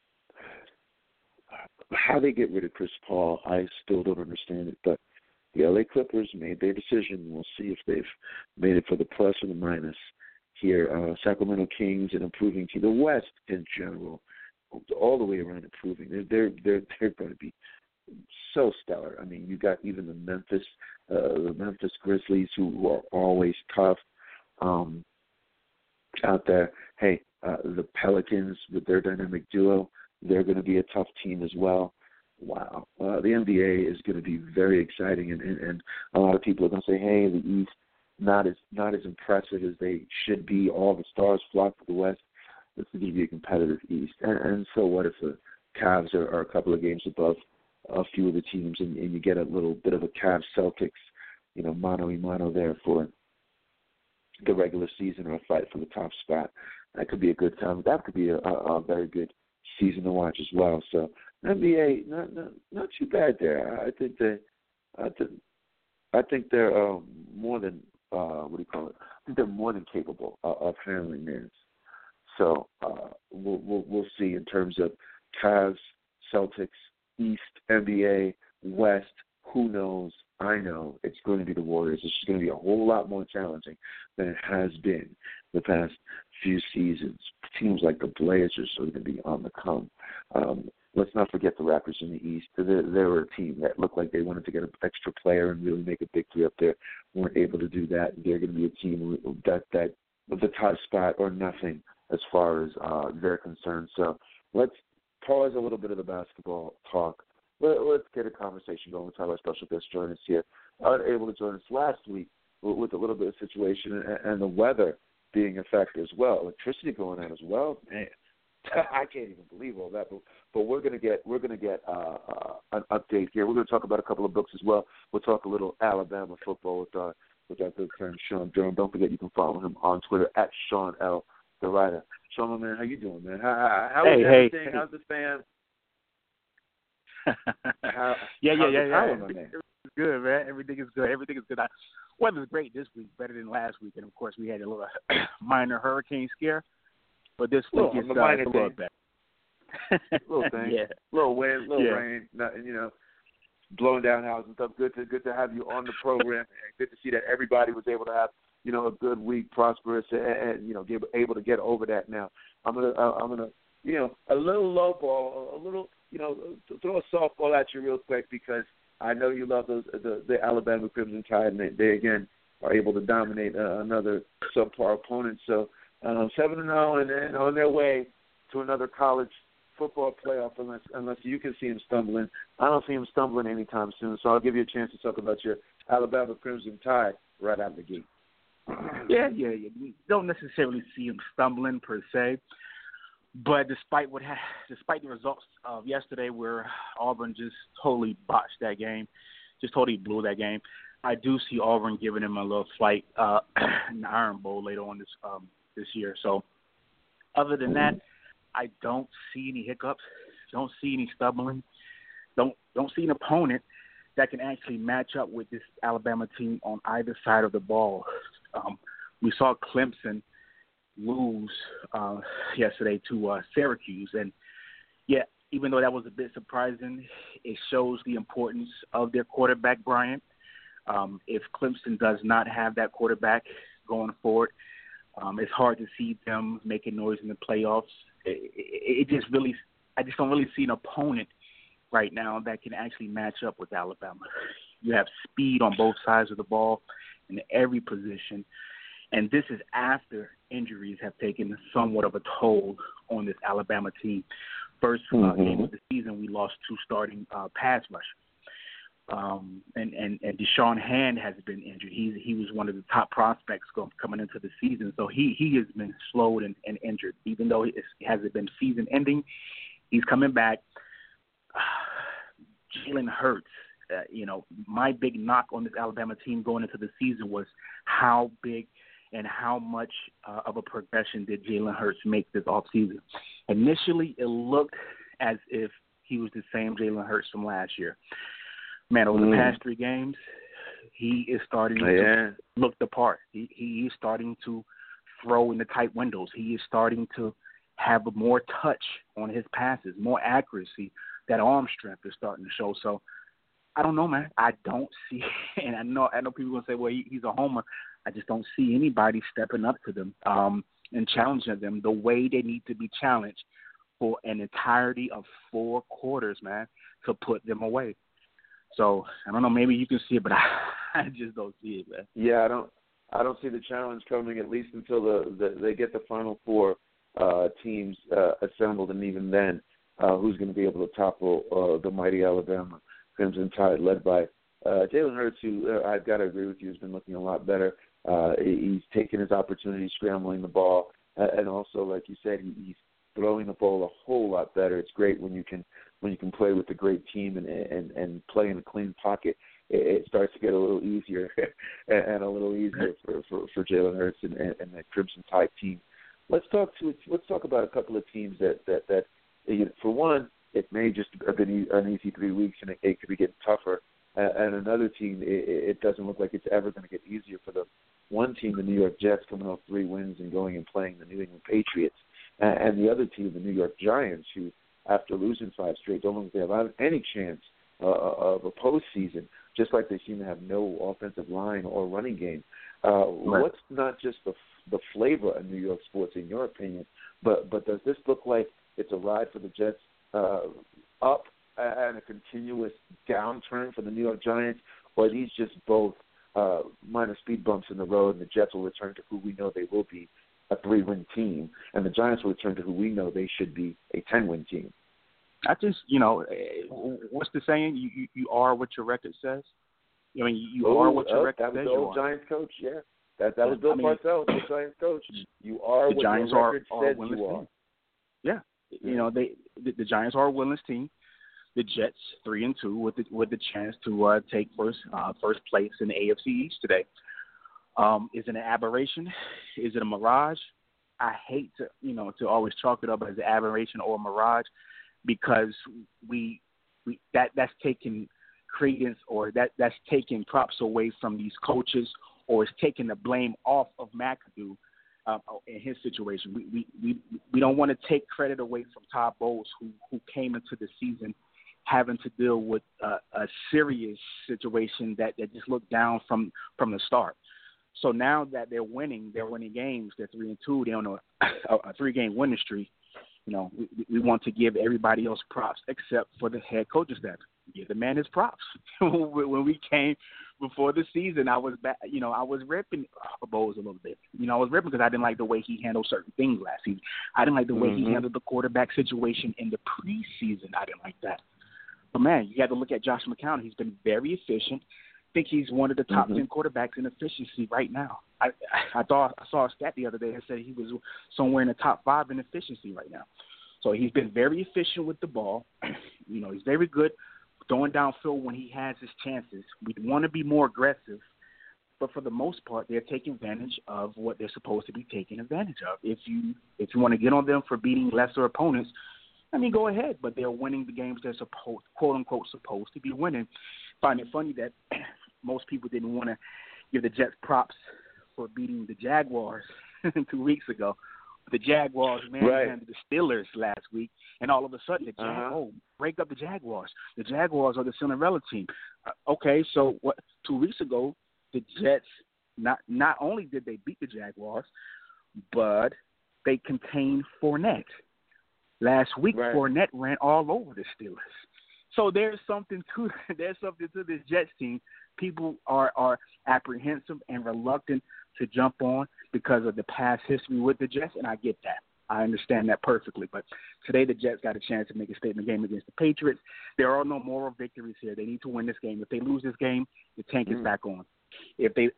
How they get rid of Chris Paul, I still don't understand it. But the LA Clippers made their decision. We'll see if they've made it for the plus or the minus here. Sacramento Kings, an improving team. The West in general, all the way around improving. They're going to be so stellar. I mean, you got even the Memphis Grizzlies, who are always tough out there. Hey, the Pelicans with their dynamic duo, they're going to be a tough team as well. Wow. The NBA is going to be very exciting, and a lot of people are going to say, hey, the East, not as impressive as they should be. All the stars flock to the West. This is going to be a competitive East. And so what if the Cavs are a couple of games above a few of the teams, and you get a little bit of a Cavs-Celtics, mano-a-mano there for the regular season, or a fight for the top spot. That could be a good time. That could be a very good season to watch as well. So NBA, not too bad there. I think they're more than what do you call it? I think they're more than capable of handling this. So we'll see in terms of Cavs, Celtics, East, NBA, West. Who knows? I know it's going to be the Warriors. It's just going to be a whole lot more challenging than it has been the past few seasons. Teams like the Blazers are going to be on the come. Let's not forget the Raptors in the East. They were a team that looked like they wanted to get an extra player and really make a big three up there. Weren't able to do that. They're going to be a team that the top spot or nothing as far as they're concerned. So let's pause a little bit of the basketball talk. Let's get a conversation going. We'll talk about special guest joining us here. Able to join us last week with a little bit of situation and the weather being affected as well. Electricity going on as well. Man, I can't even believe all that. But we're gonna get an update here. We're gonna talk about a couple of books as well. We'll talk a little Alabama football with our good friend Sean Durham. Don't forget you can follow him on Twitter at Sean L. the writer. Sean, my man, how you doing, man? How is everything? Hey. How's the fam? Yeah. My man? It's good, man. Everything is good. Weather's great this week, better than last week, and of course we had a little minor hurricane scare, but this week it's a little better. Little thing, yeah. Little wind, little rain, nothing, blowing down houses and stuff. Good to have you on the program, and good to see that everybody was able to have a good week, prosperous, and able to get over that. Now I'm gonna a little low ball, a little throw a softball at you real quick because I know you love the Alabama Crimson Tide, and they again are able to dominate another subpar opponent. So 7-0 and on their way to another college football playoff unless you can see him stumbling. I don't see him stumbling anytime soon. So I'll give you a chance to talk about your Alabama Crimson Tide right out the gate. Yeah. You don't necessarily see him stumbling per se. But despite the results of yesterday, where Auburn just totally botched that game, just totally blew that game, I do see Auburn giving him a little flight in the Iron Bowl later on this year. So, other than that, I don't see any hiccups, don't see any stumbling, don't see an opponent that can actually match up with this Alabama team on either side of the ball. We saw Clemson lose yesterday to Syracuse, and even though that was a bit surprising, it shows the importance of their quarterback, Bryant. If Clemson does not have that quarterback going forward, it's hard to see them making noise in the playoffs. I just don't really see an opponent right now that can actually match up with Alabama. You have speed on both sides of the ball in every position. And this is after injuries have taken somewhat of a toll on this Alabama team. First game of the season, we lost 2 starting pass rushers. And Deshaun Hand has been injured. He was one of the top prospects coming into the season. So he has been slowed and injured. Even though it hasn't been season ending, he's coming back. Jalen Hurts. My big knock on this Alabama team going into the season was how big and how much of a progression did Jalen Hurts make this offseason. Initially, it looked as if he was the same Jalen Hurts from last year. Man, over the past 3 games, he is starting to look the part. He is starting to throw in the tight windows. He is starting to have more touch on his passes, more accuracy. That arm strength is starting to show. So, I don't know, man. I don't see, and I know people going to say, well, he's a homer. I just don't see anybody stepping up to them and challenging them the way they need to be challenged for an entirety of 4 quarters, man, to put them away. So, I don't know, maybe you can see it, but I just don't see it, man. Yeah, I don't see the challenge coming at least until they get the Final 4 teams assembled, and even then, who's going to be able to topple the mighty Alabama Crimson Tide led by Jalen Hurts, who I've got to agree with you, has been looking a lot better. He's taken his opportunity, scrambling the ball, and also, like you said, he's throwing the ball a whole lot better. It's great when you can play with a great team and play in a clean pocket. It starts to get a little easier and a little easier for Jalen Hurts and that Crimson Tide team. Let's talk about a couple of teams that for one, it may just have been an easy 3 weeks, and it could be getting tougher. And another team, it doesn't look like it's ever going to get easier for them. One team, the New York Jets, coming off 3 wins and going and playing the New England Patriots. And the other team, the New York Giants, who, after losing 5 straight, don't look like they have any chance of a postseason, just like they seem to have no offensive line or running game. What's not just the flavor of New York sports, in your opinion, but does this look like it's a ride for the Jets up and a continuous downturn for the New York Giants, or are these just both minor speed bumps in the road, and the Jets will return to who we know they will be a 3-win team, and the Giants will return to who we know they should be, a 10-win team. I just, what's the saying? You are what your record says. I mean, you are what your record says. That was the old Giants coach. Yeah, that was Bill Parcells, the Giants coach. You are what Giants your record says you are. Team. Yeah, the Giants are a winless team. The Jets 3-2 with the chance to take first place in the AFC East today. Is it an aberration? Is it a mirage? I hate to always chalk it up as an aberration or a mirage, because that's taking credence, or that's taking props away from these coaches, or it's taking the blame off of McAdoo in his situation. We don't want to take credit away from Todd Bowles, who came into the season having to deal with a serious situation that just looked down from the start. So now that they're winning games, they're 3-2, they're on a 3-game winning streak. We want to give everybody else props except for the head coach's staff. Give the man his props. When we came before the season, I was ripping Bowles a little bit. I was ripping because I didn't like the way he handled certain things last season. I didn't like the way he handled the quarterback situation in the preseason. I didn't like that. But man, you got to look at Josh McCown. He's been very efficient. I think he's one of the top 10 quarterbacks in efficiency right now. I saw a stat the other day that said he was somewhere in the top 5 in efficiency right now. So he's been very efficient with the ball. He's very good throwing downfield when he has his chances. We want to be more aggressive, but for the most part, they're taking advantage of what they're supposed to be taking advantage of. If you want to get on them for beating lesser opponents, go ahead. But they're winning the games they're quote unquote supposed to be winning. Find it funny that most people didn't want to give the Jets props for beating the Jaguars 2 weeks ago. The Jaguars manhandled the Steelers last week, and all of a sudden break up the Jaguars. The Jaguars are the Cinderella team. Okay, so 2 weeks ago, the Jets not only did they beat the Jaguars, but they contained Fournette. Last week, Fournette ran all over the Steelers. So there's something to this Jets team. People are apprehensive and reluctant to jump on because of the past history with the Jets, and I get that. I understand that perfectly. But today the Jets got a chance to make a statement game against the Patriots. There are no moral victories here. They need to win this game. If they lose this game, the tank is back on. If they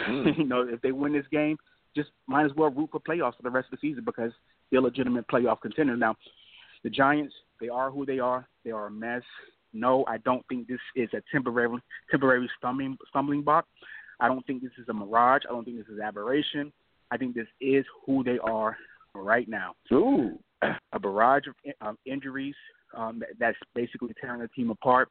if they win this game, just might as well root for playoffs for the rest of the season, because they're legitimate playoff contenders. Now, the Giants, they are who they are. They are a mess. No, I don't think this is a temporary stumbling block. I don't think this is a mirage. I don't think this is aberration. I think this is who they are right now. Ooh. A barrage of injuries that's basically tearing the team apart.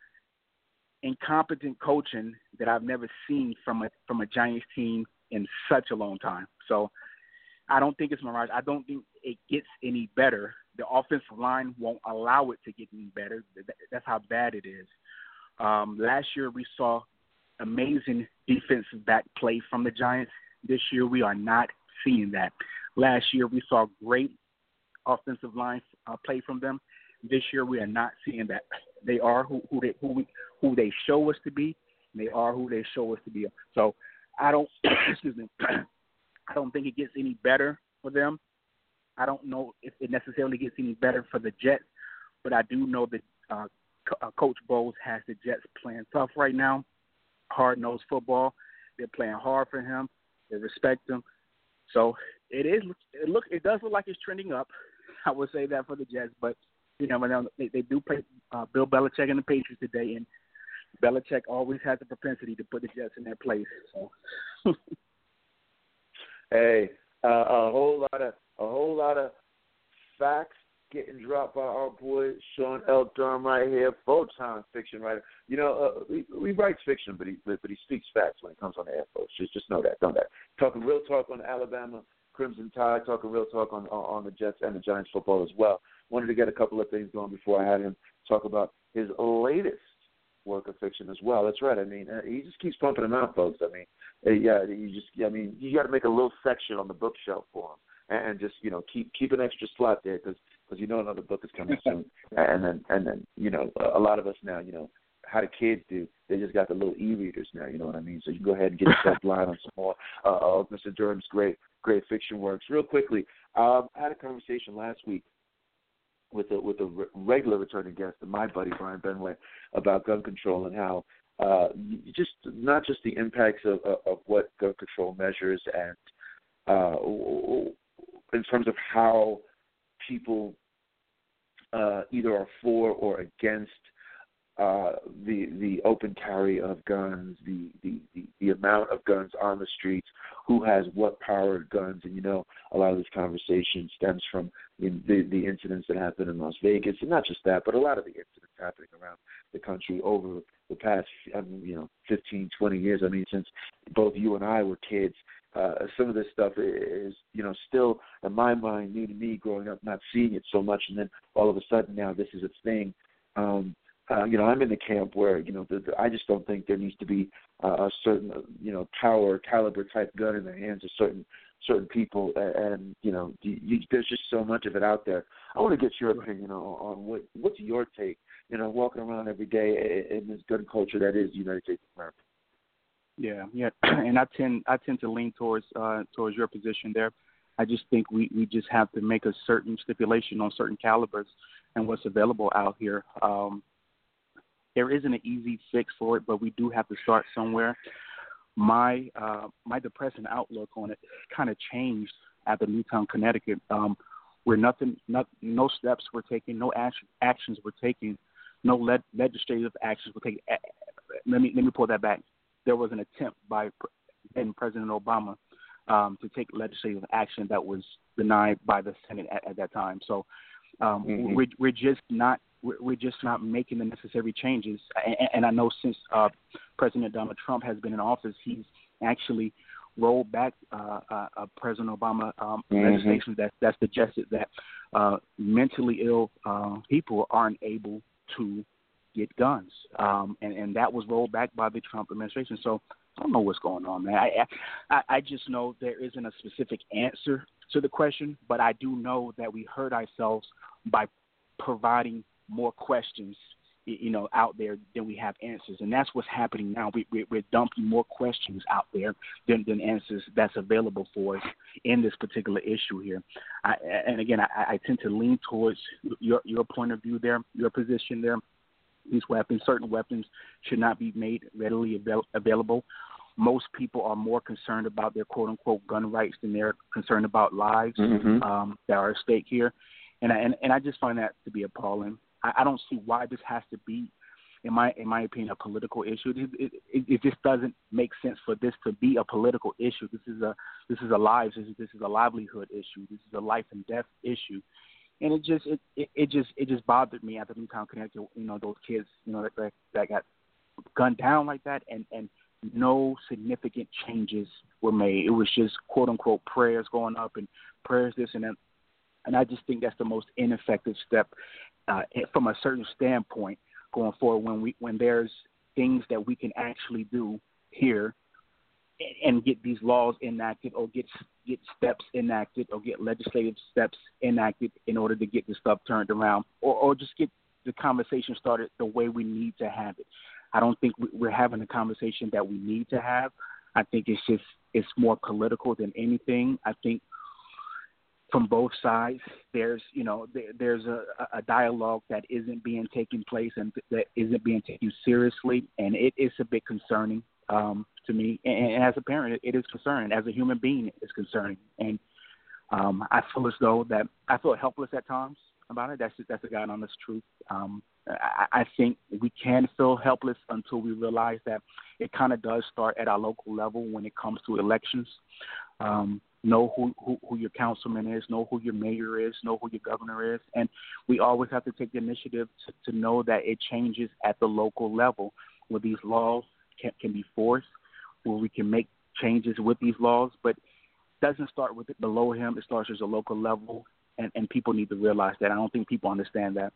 Incompetent coaching that I've never seen from a Giants team in such a long time. So I don't think it's mirage. I don't think it gets any better. The offensive line won't allow it to get any better. That's how bad it is. Last year we saw amazing defensive back play from the Giants. This year we are not seeing that. Last year we saw great offensive line play from them. This year we are not seeing that. They are who they show us to be. And they are who they show us to be. So I don't I don't think it gets any better for them. I don't know if it necessarily gets any better for the Jets, but I do know that Coach Bowles has the Jets playing tough right now, hard-nosed football. They're playing hard for him. They respect him. So it does look like it's trending up. I would say that for the Jets, but they do play Bill Belichick and the Patriots today, and Belichick always has a propensity to put the Jets in their place. So. Hey, a whole lot of facts getting dropped by our boy Sean L. Durham right here, full-time fiction writer. He writes fiction, but he speaks facts when it comes on the air, folks. Just know that, don't that. Talking real talk on the Alabama Crimson Tide, talking real talk on the Jets and the Giants football as well. Wanted to get a couple of things going before I had him talk about his latest work of fiction as well. That's right. I mean, he just keeps pumping them out, folks. I mean, you got to make a little section on the bookshelf for him. And just keep an extra slot there because another book is coming soon, and then a lot of us now how the kids do. They just got the little e-readers now, you know what I mean? So you can go ahead and get yourself blind on some more of Mr. Durham's great fiction works. Real quickly, I had a conversation last week with a regular returning guest, my buddy Brian Benway, about gun control and how just not just the impacts of what gun control measures and in terms of how people either are for or against the open carry of guns, the amount of guns on the streets, who has what powered guns, and a lot of this conversation stems from the incidents that happened in Las Vegas, and not just that, but a lot of the incidents happening around the country over the past 15, 20 years. I mean, since both you and I were kids, some of this stuff is still in my mind new to me growing up, not seeing it so much, and then all of a sudden now this is a thing. I'm in the camp where I just don't think there needs to be a certain power caliber type gun in the hands of certain people, and there's just so much of it out there. I want to get your opinion on what's your take, walking around every day in this gun culture that is the United States of America. Yeah, and I tend to lean towards your position there. I just think we just have to make a certain stipulation on certain calibers and what's available out here. There isn't an easy fix for it, but we do have to start somewhere. My depressing outlook on it kind of changed after Newtown, Connecticut, where no steps were taken, no actions were taken, no legislative actions were taken. Let me pull that back. There was an attempt by President Obama to take legislative action that was denied by the Senate at that time. So we're just not making the necessary changes. And I know since President Donald Trump has been in office, he's actually rolled back President Obama legislation that suggested that mentally ill people aren't able to get guns. And that was rolled back by the Trump administration. So I don't know what's going on, man. I just know there isn't a specific answer to the question, but I do know that we hurt ourselves by providing more questions, out there than we have answers, and that's what's happening now. We're dumping more questions out there than answers that's available for us in this particular issue here. And again, I tend to lean towards your point of view there, your position there. Certain weapons, should not be made readily available. Most people are more concerned about their quote-unquote gun rights than they're concerned about lives that are at stake here. And I just find that to be appalling. I don't see why this has to be, in my opinion, a political issue. It just doesn't make sense for this to be a political issue. This is a lives. This is a livelihood issue. This is a life and death issue. And it just bothered me after Newtown, Connecticut. Those kids, that got gunned down like that, and no significant changes were made. It was just quote unquote prayers going up and prayers this and that. And I just think that's the most ineffective step from a certain standpoint going forward. When there's things that we can actually do here and get these laws enacted, or get steps enacted, or get legislative steps enacted in order to get this stuff turned around, or just get the conversation started the way we need to have it. I don't think we're having a conversation that we need to have. I think it's more political than anything. I think from both sides, there's a dialogue that isn't being taken place and that isn't being taken seriously, and it is a bit concerning to me. And as a parent, it is concerning. As a human being, it's concerning. And I feel as though that I feel helpless at times about it. That's the God honest truth. I think we can feel helpless until we realize that it kind of does start at our local level when it comes to elections. Know who your councilman is, know who your mayor is, know who your governor is. And we always have to take the initiative to know that it changes at the local level, where these laws can be forced, where we can make changes with these laws. But it doesn't start with it below him. It starts at a local level, and people need to realize that. I don't think people understand that.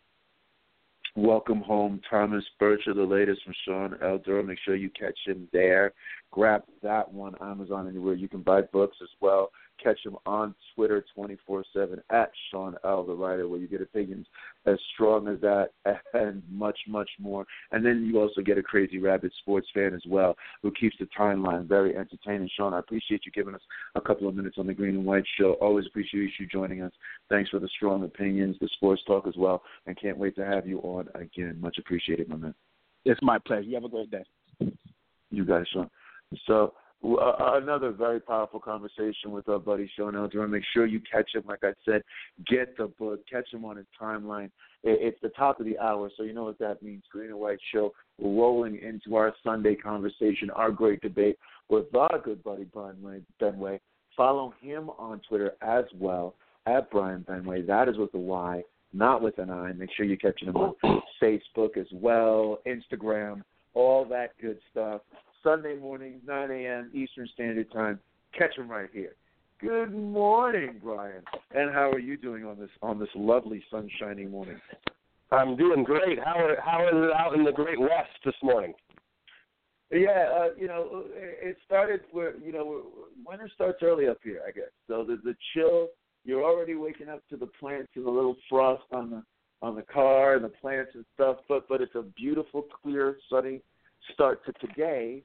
Welcome home, Thomas Bircher, the latest from Sean L. Durham. Make sure you catch him there. Grab that one, Amazon, anywhere you can buy books as well. catch him on Twitter 24/7 at Sean L. the Writer, where you get opinions as strong as that and much, much more. And then you also get a crazy rabid sports fan as well who keeps the timeline very entertaining. Sean, I appreciate you giving us a couple of minutes on the Green and White Show. Always appreciate you joining us. Thanks for the strong opinions, the sports talk as well, and can't wait to have you on again. Much appreciated, my man. It's my pleasure. You have a great day. You got it, Sean. So another very powerful conversation with our buddy Sean Eldron. Make sure you catch him. Like I said, get the book. Catch him on his timeline. It's the top of the hour, so you know what that means. Green and White Show. We're rolling into our Sunday conversation, our great debate with our good buddy Brian Benway. Follow him on Twitter as well, at Brian Benway. That is with a Y, not with an I. Make sure you're catching him on Facebook as well, Instagram, all that good stuff. Sunday morning, 9 a.m. Eastern Standard Time. Catch him right here. Good morning, Brian. And how are you doing on this lovely sunshiny morning? I'm doing great. How is it out in the Great West this morning? Yeah, it started where winter starts early up here, I guess. So the chill. You're already waking up to the plants and the little frost on the car and the plants and stuff. But it's a beautiful, clear, sunny start to today.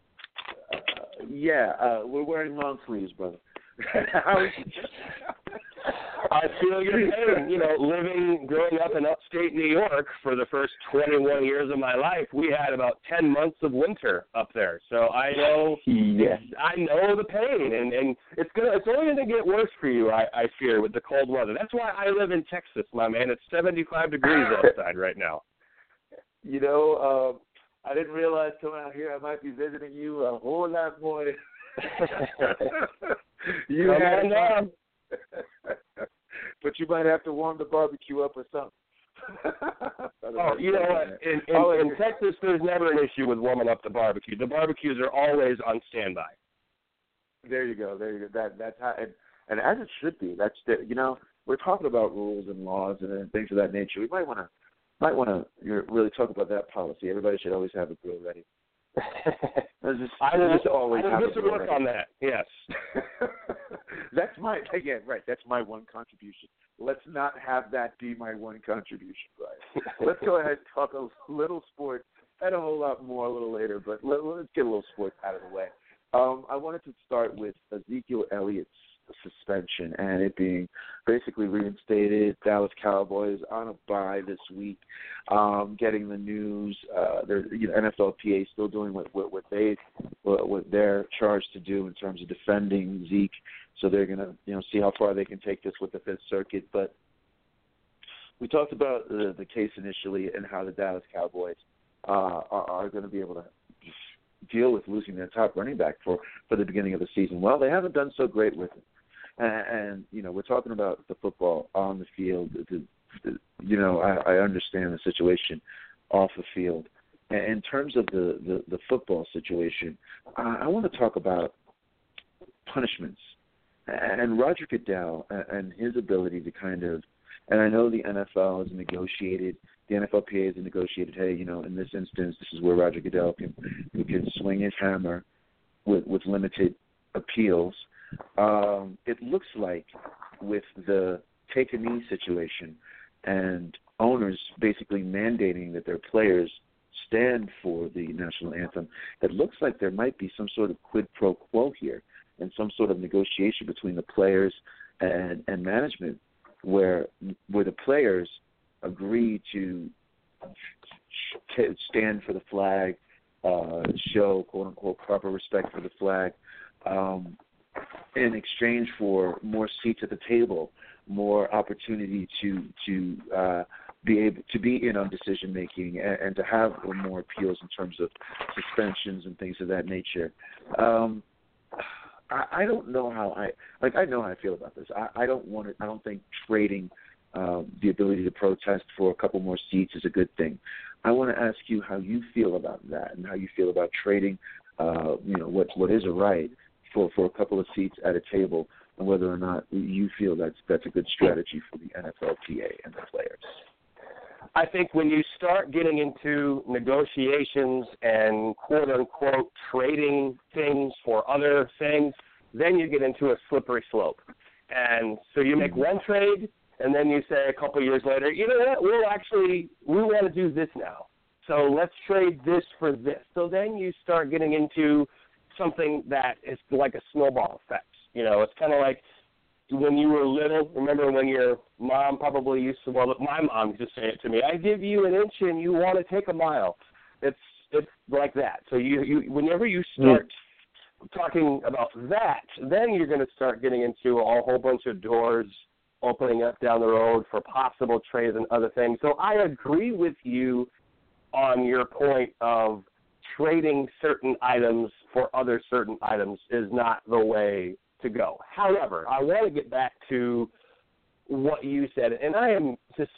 We're wearing long sleeves, brother. I feel your pain. Growing up in upstate New York for the first 21 years of my life, we had about 10 months of winter up there. So I know, I know the pain, and it's only going to get worse for you. I fear with the cold weather. That's why I live in Texas, my man. It's 75 degrees outside right now. I didn't realize coming out here I might be visiting you a whole lot more. But you might have to warm the barbecue up or something. You know what? In Texas, there's never an issue with warming up the barbecue. The barbecues are always on standby. There you go. That's how, and as it should be. That's we're talking about rules and laws and things of that nature. We might want to really talk about that policy. Everybody should always have a grill ready. I will work on that. Yes. That's my one contribution. Let's not have that be my one contribution, right? Let's go ahead and talk a little sports and a whole lot more a little later, but let's get a little sports out of the way. I wanted to start with Ezekiel Elliott's suspension and it being basically reinstated. Dallas Cowboys on a bye this week, getting the news. NFLPA still doing what they're charged to do in terms of defending Zeke. So they're going to see how far they can take this with the Fifth Circuit. But we talked about the case initially and how the Dallas Cowboys are going to be able to deal with losing their top running back for the beginning of the season. Well, they haven't done so great with it. And we're talking about the football on the field. I understand the situation off the field. In terms of the football situation, I want to talk about punishments and Roger Goodell and his ability to kind of, and I know the NFL has negotiated, the NFLPA has negotiated, hey, in this instance, this is where Roger Goodell can swing his hammer with limited appeals. It looks like with the take a knee situation and owners basically mandating that their players stand for the national anthem, it looks like there might be some sort of quid pro quo here and some sort of negotiation between the players and management where the players agree to stand for the flag, show quote-unquote proper respect for the flag, in exchange for more seats at the table, more opportunity to be able to be in on decision making and to have more appeals in terms of suspensions and things of that nature. I don't know how I know how I feel about this. I don't think trading the ability to protest for a couple more seats is a good thing. I want to ask you how you feel about that and how you feel about trading what is a right for a couple of seats at a table, and whether or not you feel that's a good strategy for the NFLPA and the players. I think when you start getting into negotiations and quote-unquote trading things for other things, then you get into a slippery slope. And so you make one trade, and then you say a couple of years later, you know what, we want to do this now. So let's trade this for this. So then you start getting into something that is like a snowball effect. You know, it's kind of like when you were little, remember when your mom probably used to, well, my mom used to say it to me, I give you an inch and you want to take a mile. It's like that. So you whenever you start talking about that, then you're going to start getting into a whole bunch of doors opening up down the road for possible trades and other things. So I agree with you on your point of trading certain items for other certain items is not the way to go. However, I want to get back to what you said, and I'm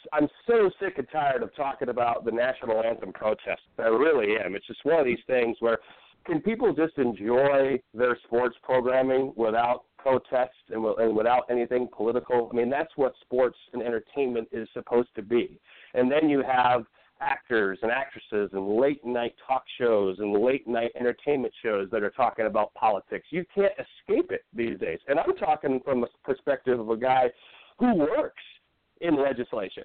so sick and tired of talking about the national anthem protest. I really am. It's just one of these things where can people just enjoy their sports programming without protests and without anything political? I mean, that's what sports and entertainment is supposed to be. And then you have actors and actresses and late-night talk shows and late-night entertainment shows that are talking about politics. You can't escape it these days. And I'm talking from a perspective of a guy who works in legislation.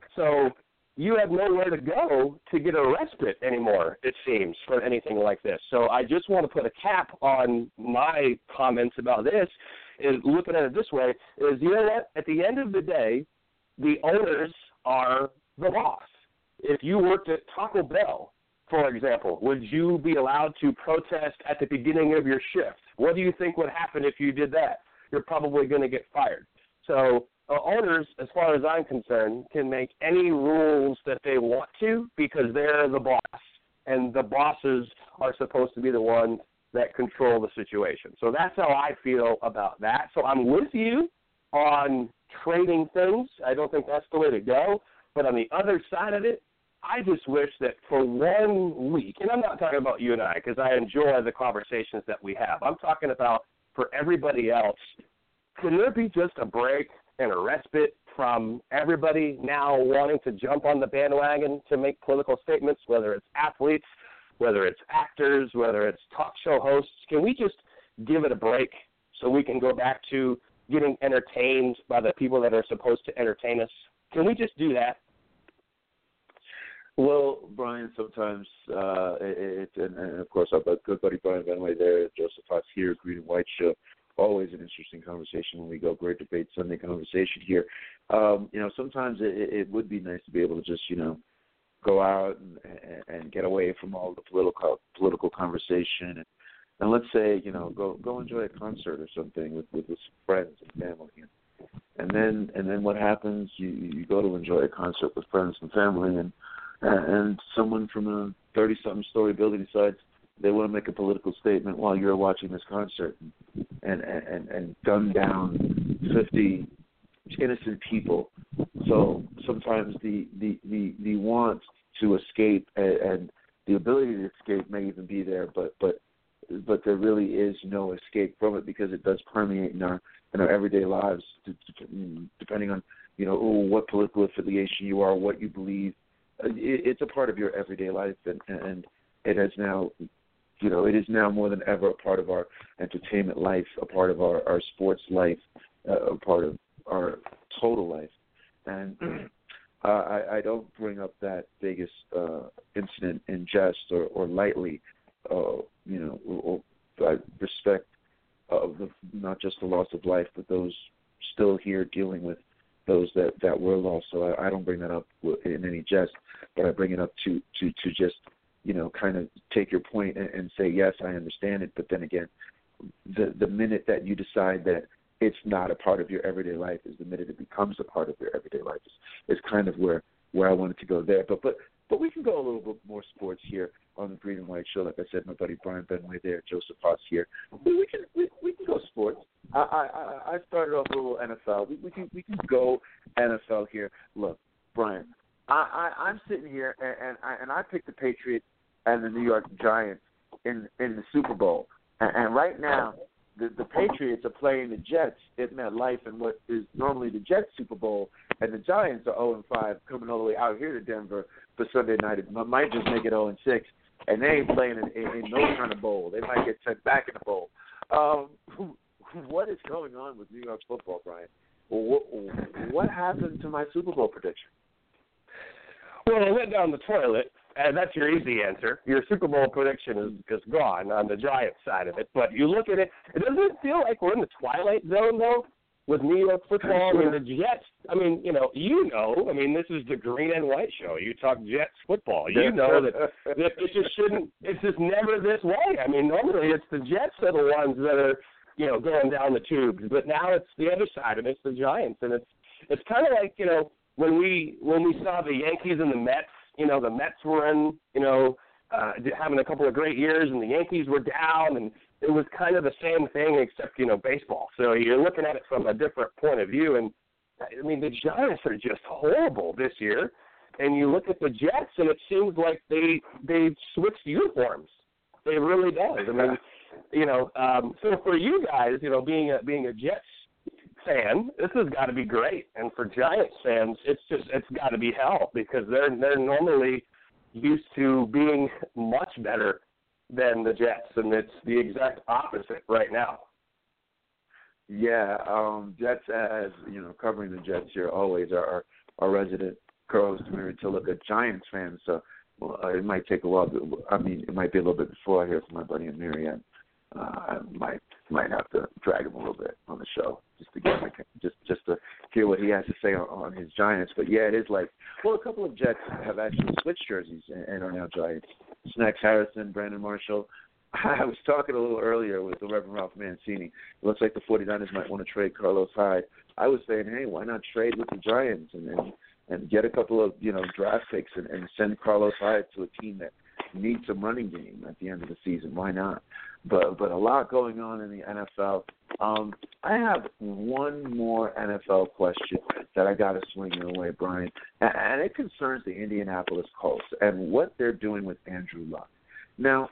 So you have nowhere to go to get a respite anymore, it seems, for anything like this. So I just want to put a cap on my comments about this, is looking at it this way, is, you know what, at the end of the day, the owners are the boss. If you worked at Taco Bell, for example, would you be allowed to protest at the beginning of your shift? What do you think would happen if you did that? You're probably going to get fired. So owners, as far as I'm concerned, can make any rules that they want to because they're the boss, and the bosses are supposed to be the ones that control the situation. So that's how I feel about that. So I'm with you on trading things. I don't think that's the way to go. But on the other side of it, I just wish that for 1 week, and I'm not talking about you and I because I enjoy the conversations that we have. I'm talking about for everybody else, can there be just a break and a respite from everybody now wanting to jump on the bandwagon to make political statements, whether it's athletes, whether it's actors, whether it's talk show hosts? Can we just give it a break so we can go back to getting entertained by the people that are supposed to entertain us? Can we just do that? Well, Brian, sometimes and of course our good buddy Brian Benway there, Joseph Potts here, Green and White Show. Always an interesting conversation when we go. Great debate Sunday conversation here. Sometimes it would be nice to be able to just, go out and get away from all the political conversation. And let's say, go enjoy a concert or something with some friends and family. And then what happens? You go to enjoy a concert with friends and family, and someone from a 30-something story building decides they want to make a political statement while you're watching this concert and gun down 50 innocent people. So sometimes the want to escape and the ability to escape may even be there, but there really is no escape from it because it does permeate in our everyday lives, depending on what political affiliation you are, what you believe. It's a part of your everyday life, and it has now. It is now more than ever a part of our entertainment life, a part of our sports life, a part of our total life. And I don't bring up that Vegas incident in jest or lightly. I respect not just the loss of life, but those still here dealing with those that were lost. So I don't bring that up in any jest, but I bring it up to just kind of take your point and say, yes, I understand it. But then again, the minute that you decide that it's not a part of your everyday life is the minute it becomes a part of your everyday life. Is kind of where I wanted to go there. But we can go a little bit more sports here on the Green and White Show. Like I said, my buddy Brian Benway there, Joseph Potts here. We can go sports. I started off a little NFL. We can go NFL here. Look, Brian, I'm sitting here and I picked the Patriots and the New York Giants in the Super Bowl. And right now, the Patriots are playing the Jets in MetLife in what is normally the Jets Super Bowl, and the Giants are 0-5 coming all the way out here to Denver for Sunday night. It might just make it 0-6, and they ain't playing in no kind of bowl. They might get sent back in the bowl. what is going on with New York football, Brian? What happened to my Super Bowl prediction? Well, it went down the toilet, and that's your easy answer. Your Super Bowl prediction is gone on the Giants side of it. But you look at it, it doesn't feel like we're in the twilight zone, though, with New York football. I mean, the Jets, this is the green and white show. You talk Jets football. You know that it just shouldn't, it's just never this way. I mean, normally it's the Jets that are the ones that are, going down the tubes. But now it's the other side, and it's the Giants. And it's kind of like, when we saw the Yankees and the Mets, the Mets were in, having a couple of great years, and the Yankees were down, and it was kind of the same thing except, baseball. So you're looking at it from a different point of view. And, I mean, the Giants are just horrible this year. And you look at the Jets, and it seems like they've switched uniforms. It really does. I mean, so for you guys, being a Jets fan, this has got to be great. And for Giants fans, it's got to be hell because they're normally used to being much better than the Jets, and it's the exact opposite right now. Yeah, Jets, as covering the Jets here always are our resident co-host to look at Giants fans. So it might take a while. It might be a little bit before I hear from my buddy Amir. I might have to drag him a little bit on the show just to get just to hear what he has to say on his Giants. But yeah, it is like a couple of Jets have actually switched jerseys and are now Giants. Snacks Harrison, Brandon Marshall. I was talking a little earlier with the Reverend Ralph Mancini. It looks like the 49ers might want to trade Carlos Hyde. I was saying, hey, why not trade with the Giants and get a couple of draft picks and send Carlos Hyde to a team that needs a running game at the end of the season. Why not? But a lot going on in the NFL. I have one more NFL question that I got to swing your way, Brian, and it concerns the Indianapolis Colts and what they're doing with Andrew Luck. Now,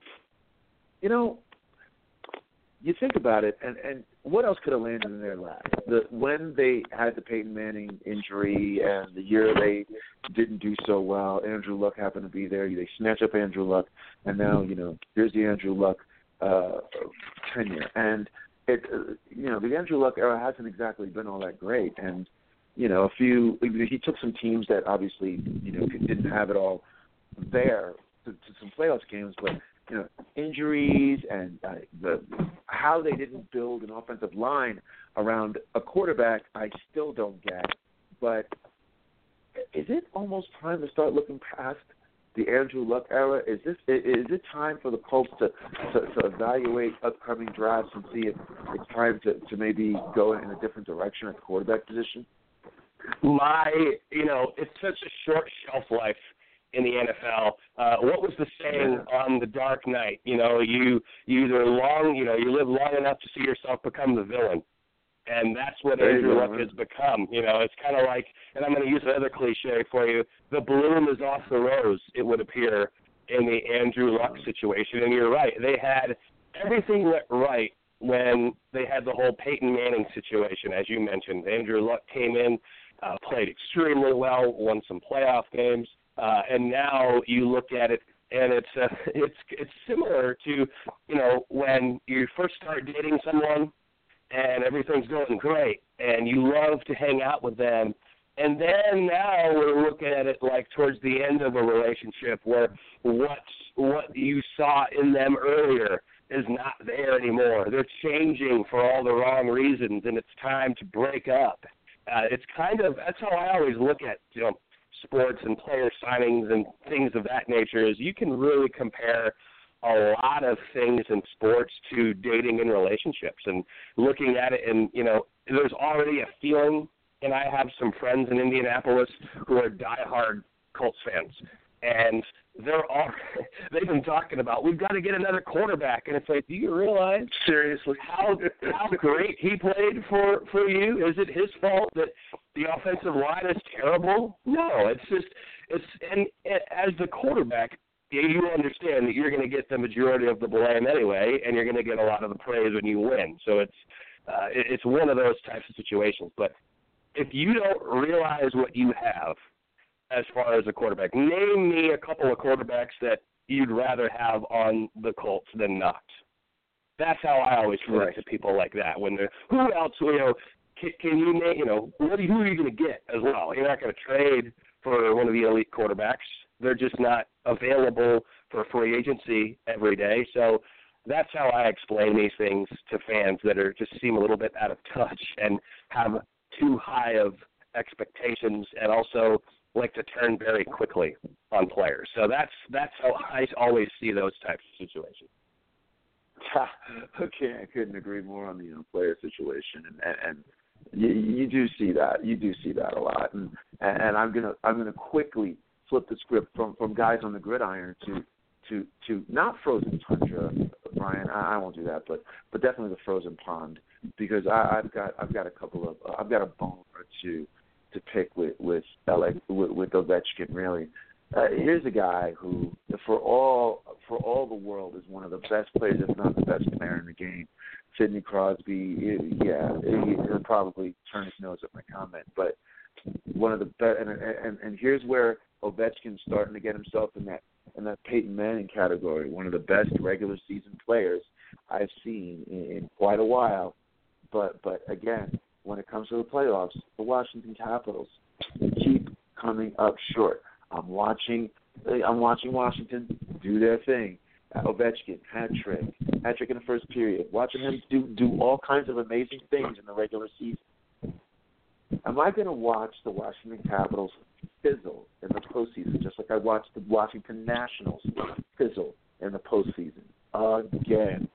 you think about it, and what else could have landed in their lap? When they had the Peyton Manning injury and the year they didn't do so well, Andrew Luck happened to be there. They snatch up Andrew Luck, and now, here's the Andrew Luck tenure. And, the Andrew Luck era hasn't exactly been all that great. And, he took some teams that obviously, didn't have it all there to some playoffs games, but injuries and how they didn't build an offensive line around a quarterback, I still don't get. But is it almost time to start looking past the Andrew Luck era? Is it time for the Colts to evaluate upcoming drafts and see if it's time to maybe go in a different direction at the quarterback position? It's such a short shelf life in the NFL. What was the saying on The Dark Knight? You either you live long enough to see yourself become the villain. And that's what Andrew Luck has become. It's kind of like, and I'm going to use another cliche for you, the bloom is off the rose, it would appear, in the Andrew Luck situation. And you're right. They had everything went right when they had the whole Peyton Manning situation, as you mentioned. Andrew Luck came in, played extremely well, won some playoff games. And now you look at it, and it's similar to, when you first start dating someone and everything's going great and you love to hang out with them. And then now we're looking at it like towards the end of a relationship where what you saw in them earlier is not there anymore. They're changing for all the wrong reasons, and it's time to break up. It's that's how I always look at, sports and player signings and things of that nature, is you can really compare a lot of things in sports to dating and relationships and looking at it. And, there's already a feeling, and I have some friends in Indianapolis who are diehard Colts fans, and they've been talking about, we've got to get another quarterback. And it's like, do you realize seriously how great he played for you? Is it his fault that the offensive line is terrible? No, and as the quarterback, you understand that you're going to get the majority of the blame anyway, and you're going to get a lot of the praise when you win. So it's one of those types of situations. But if you don't realize what you have as far as a quarterback, name me a couple of quarterbacks that you'd rather have on the Colts than not. That's how I always put it to people like that. When they're, who else, can you name, who are you going to get as well? You're not going to trade for one of the elite quarterbacks. They're just not available for free agency every day. So that's how I explain these things to fans that just seem a little bit out of touch and have too high of expectations and also like to turn very quickly on players. So that's how I always see those types of situations. Okay, I couldn't agree more on the player situation, and you do see that. You do see that a lot, and I'm gonna quickly flip the script from guys on the gridiron to not frozen tundra, Brian. I won't do that, but definitely the frozen pond, because I've got a bone or two to pick with Ovechkin. Really, here's a guy who, for all the world, is one of the best players, if not the best player in the game. Sidney Crosby, he'll probably turn his nose at my comment, but one of the best. And here's where Ovechkin's starting to get himself in that Peyton Manning category, one of the best regular season players I've seen in quite a while. But again, when it comes to the playoffs, the Washington Capitals keep coming up short. I'm watching Washington do their thing. Ovechkin, hat trick in the first period. Watching him do all kinds of amazing things in the regular season. Am I going to watch the Washington Capitals fizzle in the postseason, just like I watched the Washington Nationals fizzle in the postseason again?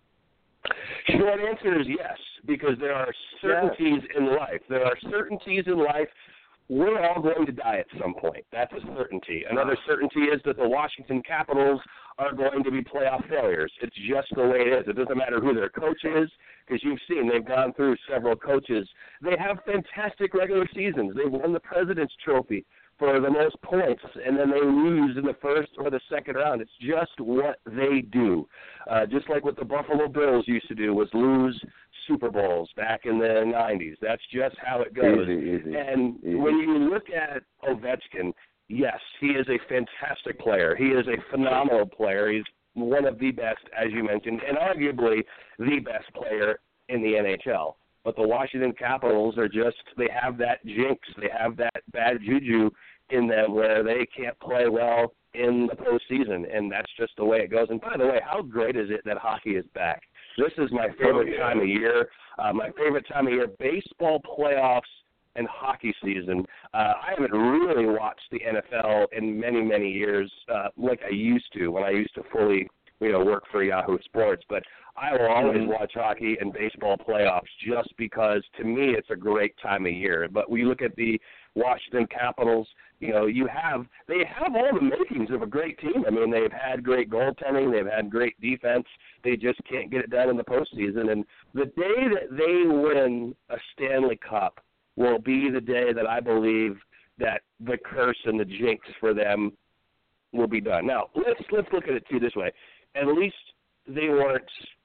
Short answer is yes, because there are certainties in life. There are certainties in life. We're all going to die at some point. That's a certainty. Another certainty is that the Washington Capitals are going to be playoff failures. It's just the way it is. It doesn't matter who their coach is, because you've seen they've gone through several coaches. They have fantastic regular seasons. They've won the President's Trophy for the most points, and then they lose in the first or the second round. It's just what they do. Just like what the Buffalo Bills used to do, was lose Super Bowls back in the 90s. That's just how it goes. Easy. When you look at Ovechkin, yes, he is a fantastic player. He is a phenomenal player. He's one of the best, as you mentioned, and arguably the best player in the NHL. But the Washington Capitals they have that jinx. They have that bad juju in them where they can't play well in the postseason, and that's just the way it goes. And by the way, how great is it that hockey is back? This is my favorite time of year. My favorite time of year, baseball playoffs and hockey season. I haven't really watched the NFL in many, many years like I used to when I used to fully work for Yahoo Sports, but I will always watch hockey and baseball playoffs just because, to me, it's a great time of year. But when you look at the Washington Capitals, they have all the makings of a great team. I mean, they've had great goaltending, they've had great defense. They just can't get it done in the postseason. And the day that they win a Stanley Cup will be the day that I believe that the curse and the jinx for them will be done. Now, let's look at it too this way. At least they weren't,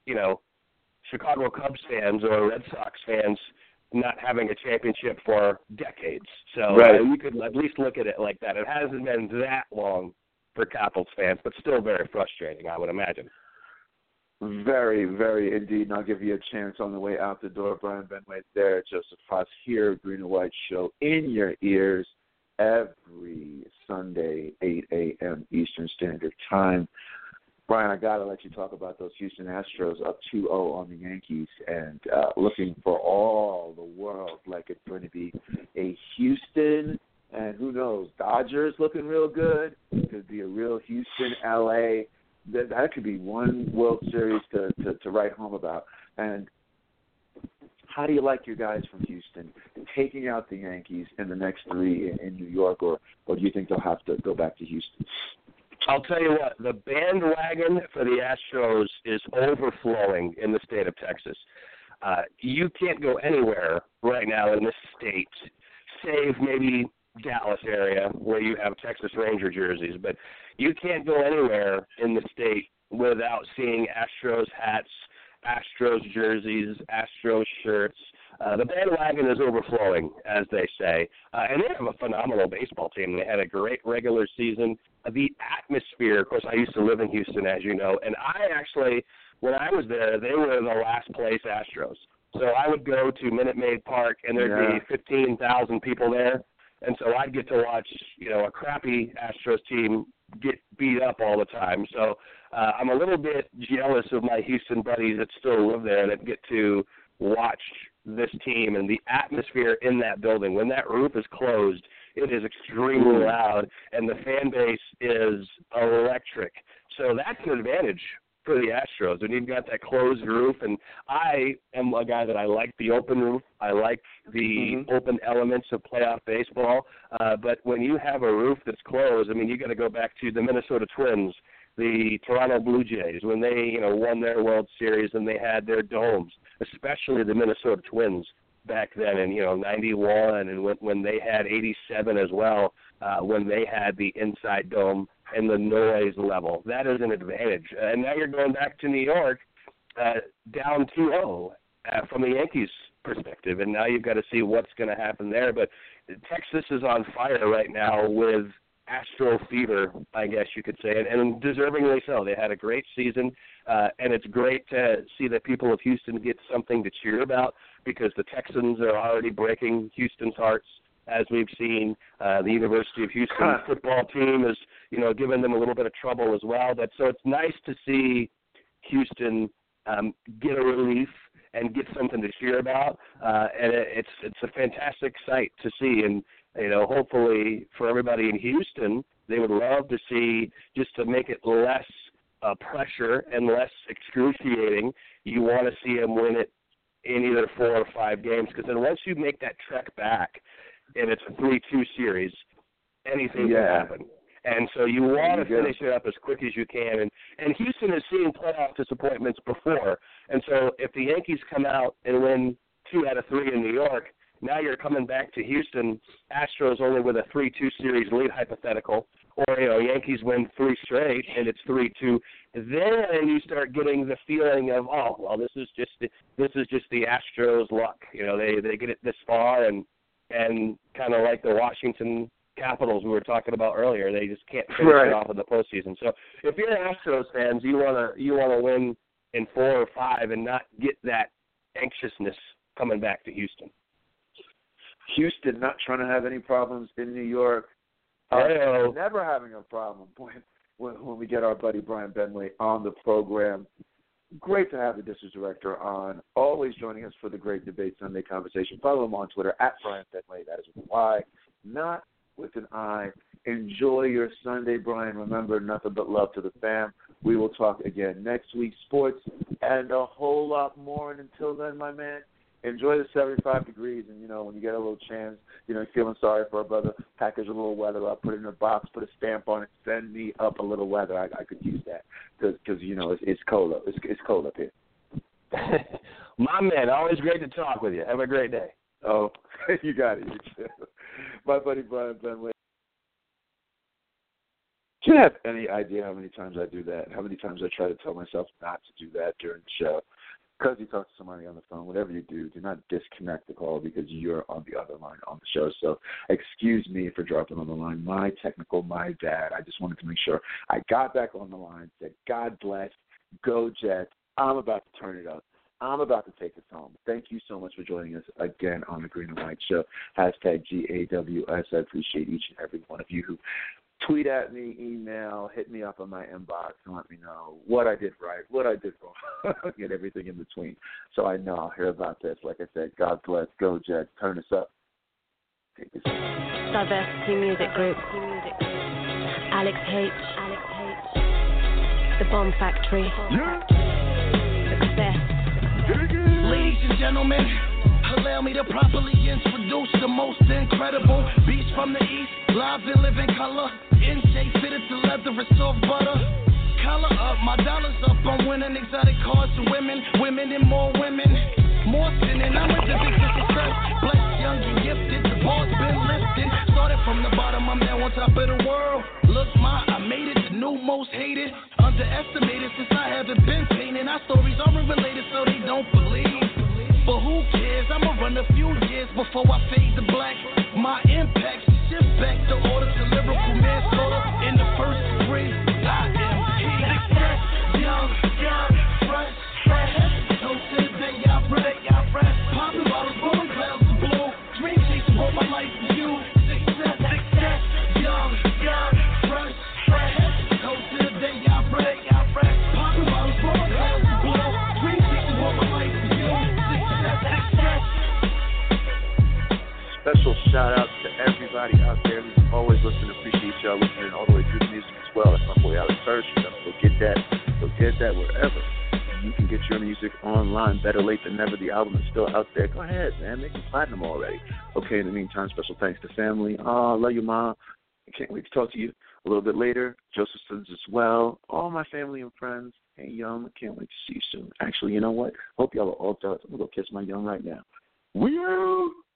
Chicago Cubs fans or Red Sox fans not having a championship for decades. So we could at least look at it like that. It hasn't been that long for Capitals fans, but still very frustrating, I would imagine. Very, very indeed. And I'll give you a chance on the way out the door. Brian Benway there, Joseph Haas here, Green and White Show in your ears every Sunday, 8 a.m. Eastern Standard Time. Brian, I got to let you talk about those Houston Astros up 2-0 on the Yankees and looking for all the world like it's going to be a Houston and who knows, Dodgers looking real good. It could be a real Houston, L.A. That could be one World Series to write home about. And how do you like your guys from Houston taking out the Yankees in the next three in New York, or do you think they'll have to go back to Houston? I'll tell you what, the bandwagon for the Astros is overflowing in the state of Texas. You can't go anywhere right now in this state, save maybe Dallas area where you have Texas Ranger jerseys, but you can't go anywhere in the state without seeing Astros hats, Astros jerseys, Astros shirts. The bandwagon is overflowing, as they say. And they have a phenomenal baseball team. They had a great regular season. The atmosphere, of course, I used to live in Houston, as you know, and I actually when I was there, they were the last place Astros. So I would go to Minute Maid Park, and there'd be 15,000 people there. And so I'd get to watch, a crappy Astros team get beat up all the time. So I'm a little bit jealous of my Houston buddies that still live there that get to watch this team and the atmosphere in that building. When that roof is closed, it is extremely loud, and the fan base is electric. So that's an advantage for the Astros when you've got that closed roof. And I am a guy that I like the open roof. I like the open elements of playoff baseball. But when you have a roof that's closed, I mean, you got to go back to the Minnesota Twins, the Toronto Blue Jays, when they, won their World Series and they had their domes, especially the Minnesota Twins back then in, 91 and when they had 87 as well, when they had the inside dome and the noise level. That is an advantage. And now you're going back to New York, down 2-0 from the Yankees' perspective, and now you've got to see what's going to happen there. But Texas is on fire right now with Astro fever, I guess you could say, and deservingly so. They had a great season, and it's great to see that people of Houston get something to cheer about because the Texans are already breaking Houston's hearts, as we've seen. The University of Houston football team is, giving them a little bit of trouble as well. So it's nice to see Houston get a relief and get something to cheer about, and it's a fantastic sight to see. And hopefully for everybody in Houston, they would love to see, just to make it less pressure and less excruciating, you want to see them win it in either 4 or 5 games, because then once you make that trek back and it's a 3-2 series, anything can happen. And so you want to finish it up as quick as you can. And Houston has seen playoff disappointments before. And so if the Yankees come out and win 2 out of 3 in New York, now you're coming back to Houston, Astros only with a 3-2 series lead hypothetical, or, Yankees win 3 straight and it's 3-2. Then you start getting the feeling of, oh, well, this is just the Astros' luck. They get it this far and kind of like the Washington Capitals we were talking about earlier, they just can't finish it off in the postseason. So if you're Astros fans, you wanna win in 4 or 5 and not get that anxiousness coming back to Houston. Houston not trying to have any problems in New York. Never having a problem when we get our buddy Brian Benway on the program. Great to have the district director on, always joining us for the Great Debate Sunday conversation. Follow him on Twitter at Brian Benway. That is with a Y, not with an I. Enjoy your Sunday, Brian. Remember, nothing but love to the fam. We will talk again next week. Sports and a whole lot more. And until then, my man, enjoy the 75 degrees. And, when you get a little chance, feeling sorry for our brother, package a little weather up, put it in a box, put a stamp on it, send me up a little weather. I could use that because it's cold up. It's cold up here. My man, always great to talk with you. Have a great day. Oh, you got it. You too. My buddy Brian Benway. Do you have any idea how many times I do that? How many times I try to tell myself not to do that during the show? Because you talk to somebody on the phone, whatever you do not disconnect the call because you're on the other line on the show. So excuse me for dropping on the line. My bad. I just wanted to make sure I got back on the line, said, God bless, go Jets. I'm about to turn it up. I'm about to take us home. Thank you so much for joining us again on the Green and White Show. #GAWS. I appreciate each and every one of you who tweet at me, email, hit me up on my inbox, and let me know what I did right, what I did wrong, and everything in between. So I know I'll hear about this. Like I said, God bless, go Jets, turn us up. Take us home. Diversity Music Group. Alex H. The Bomb Factory. Success. Ladies and gentlemen, allow me to properly introduce the most incredible beast from the east, live and live in color, NJ fitted to leather and soft butter. Collar up, my dollars up, I'm winning exotic cars to women and more women. More sinning, I'm with the biggest success. Blessed, young and gifted, the ball's been lifted. Started from the bottom, I'm now on top of the world. Look, I made it, the new most hated. Underestimated since I haven't been painting. Our stories aren't related, so they don't believe. But who cares? I'ma run a few years before I fade to black. My impact shift back to order to lyrical manslaughter. In the first degree, I am success, young, fresh. shout out to everybody out there who's always listening. Appreciate y'all listening all the way through the music as well. That's my boy Alex Hirsch. Go get that. Go get that wherever you can get your music online. Better late than never. The album is still out there. Go ahead, man. Make it platinum already. Okay, in the meantime, special thanks to family. Oh, love you, Mom. I can't wait to talk to you a little bit later. Josephson's as well. All my family and friends. Hey, Young, I can't wait to see you soon. Actually, you know what? Hope y'all are all done. I'm going to go kiss my Young right now. We out.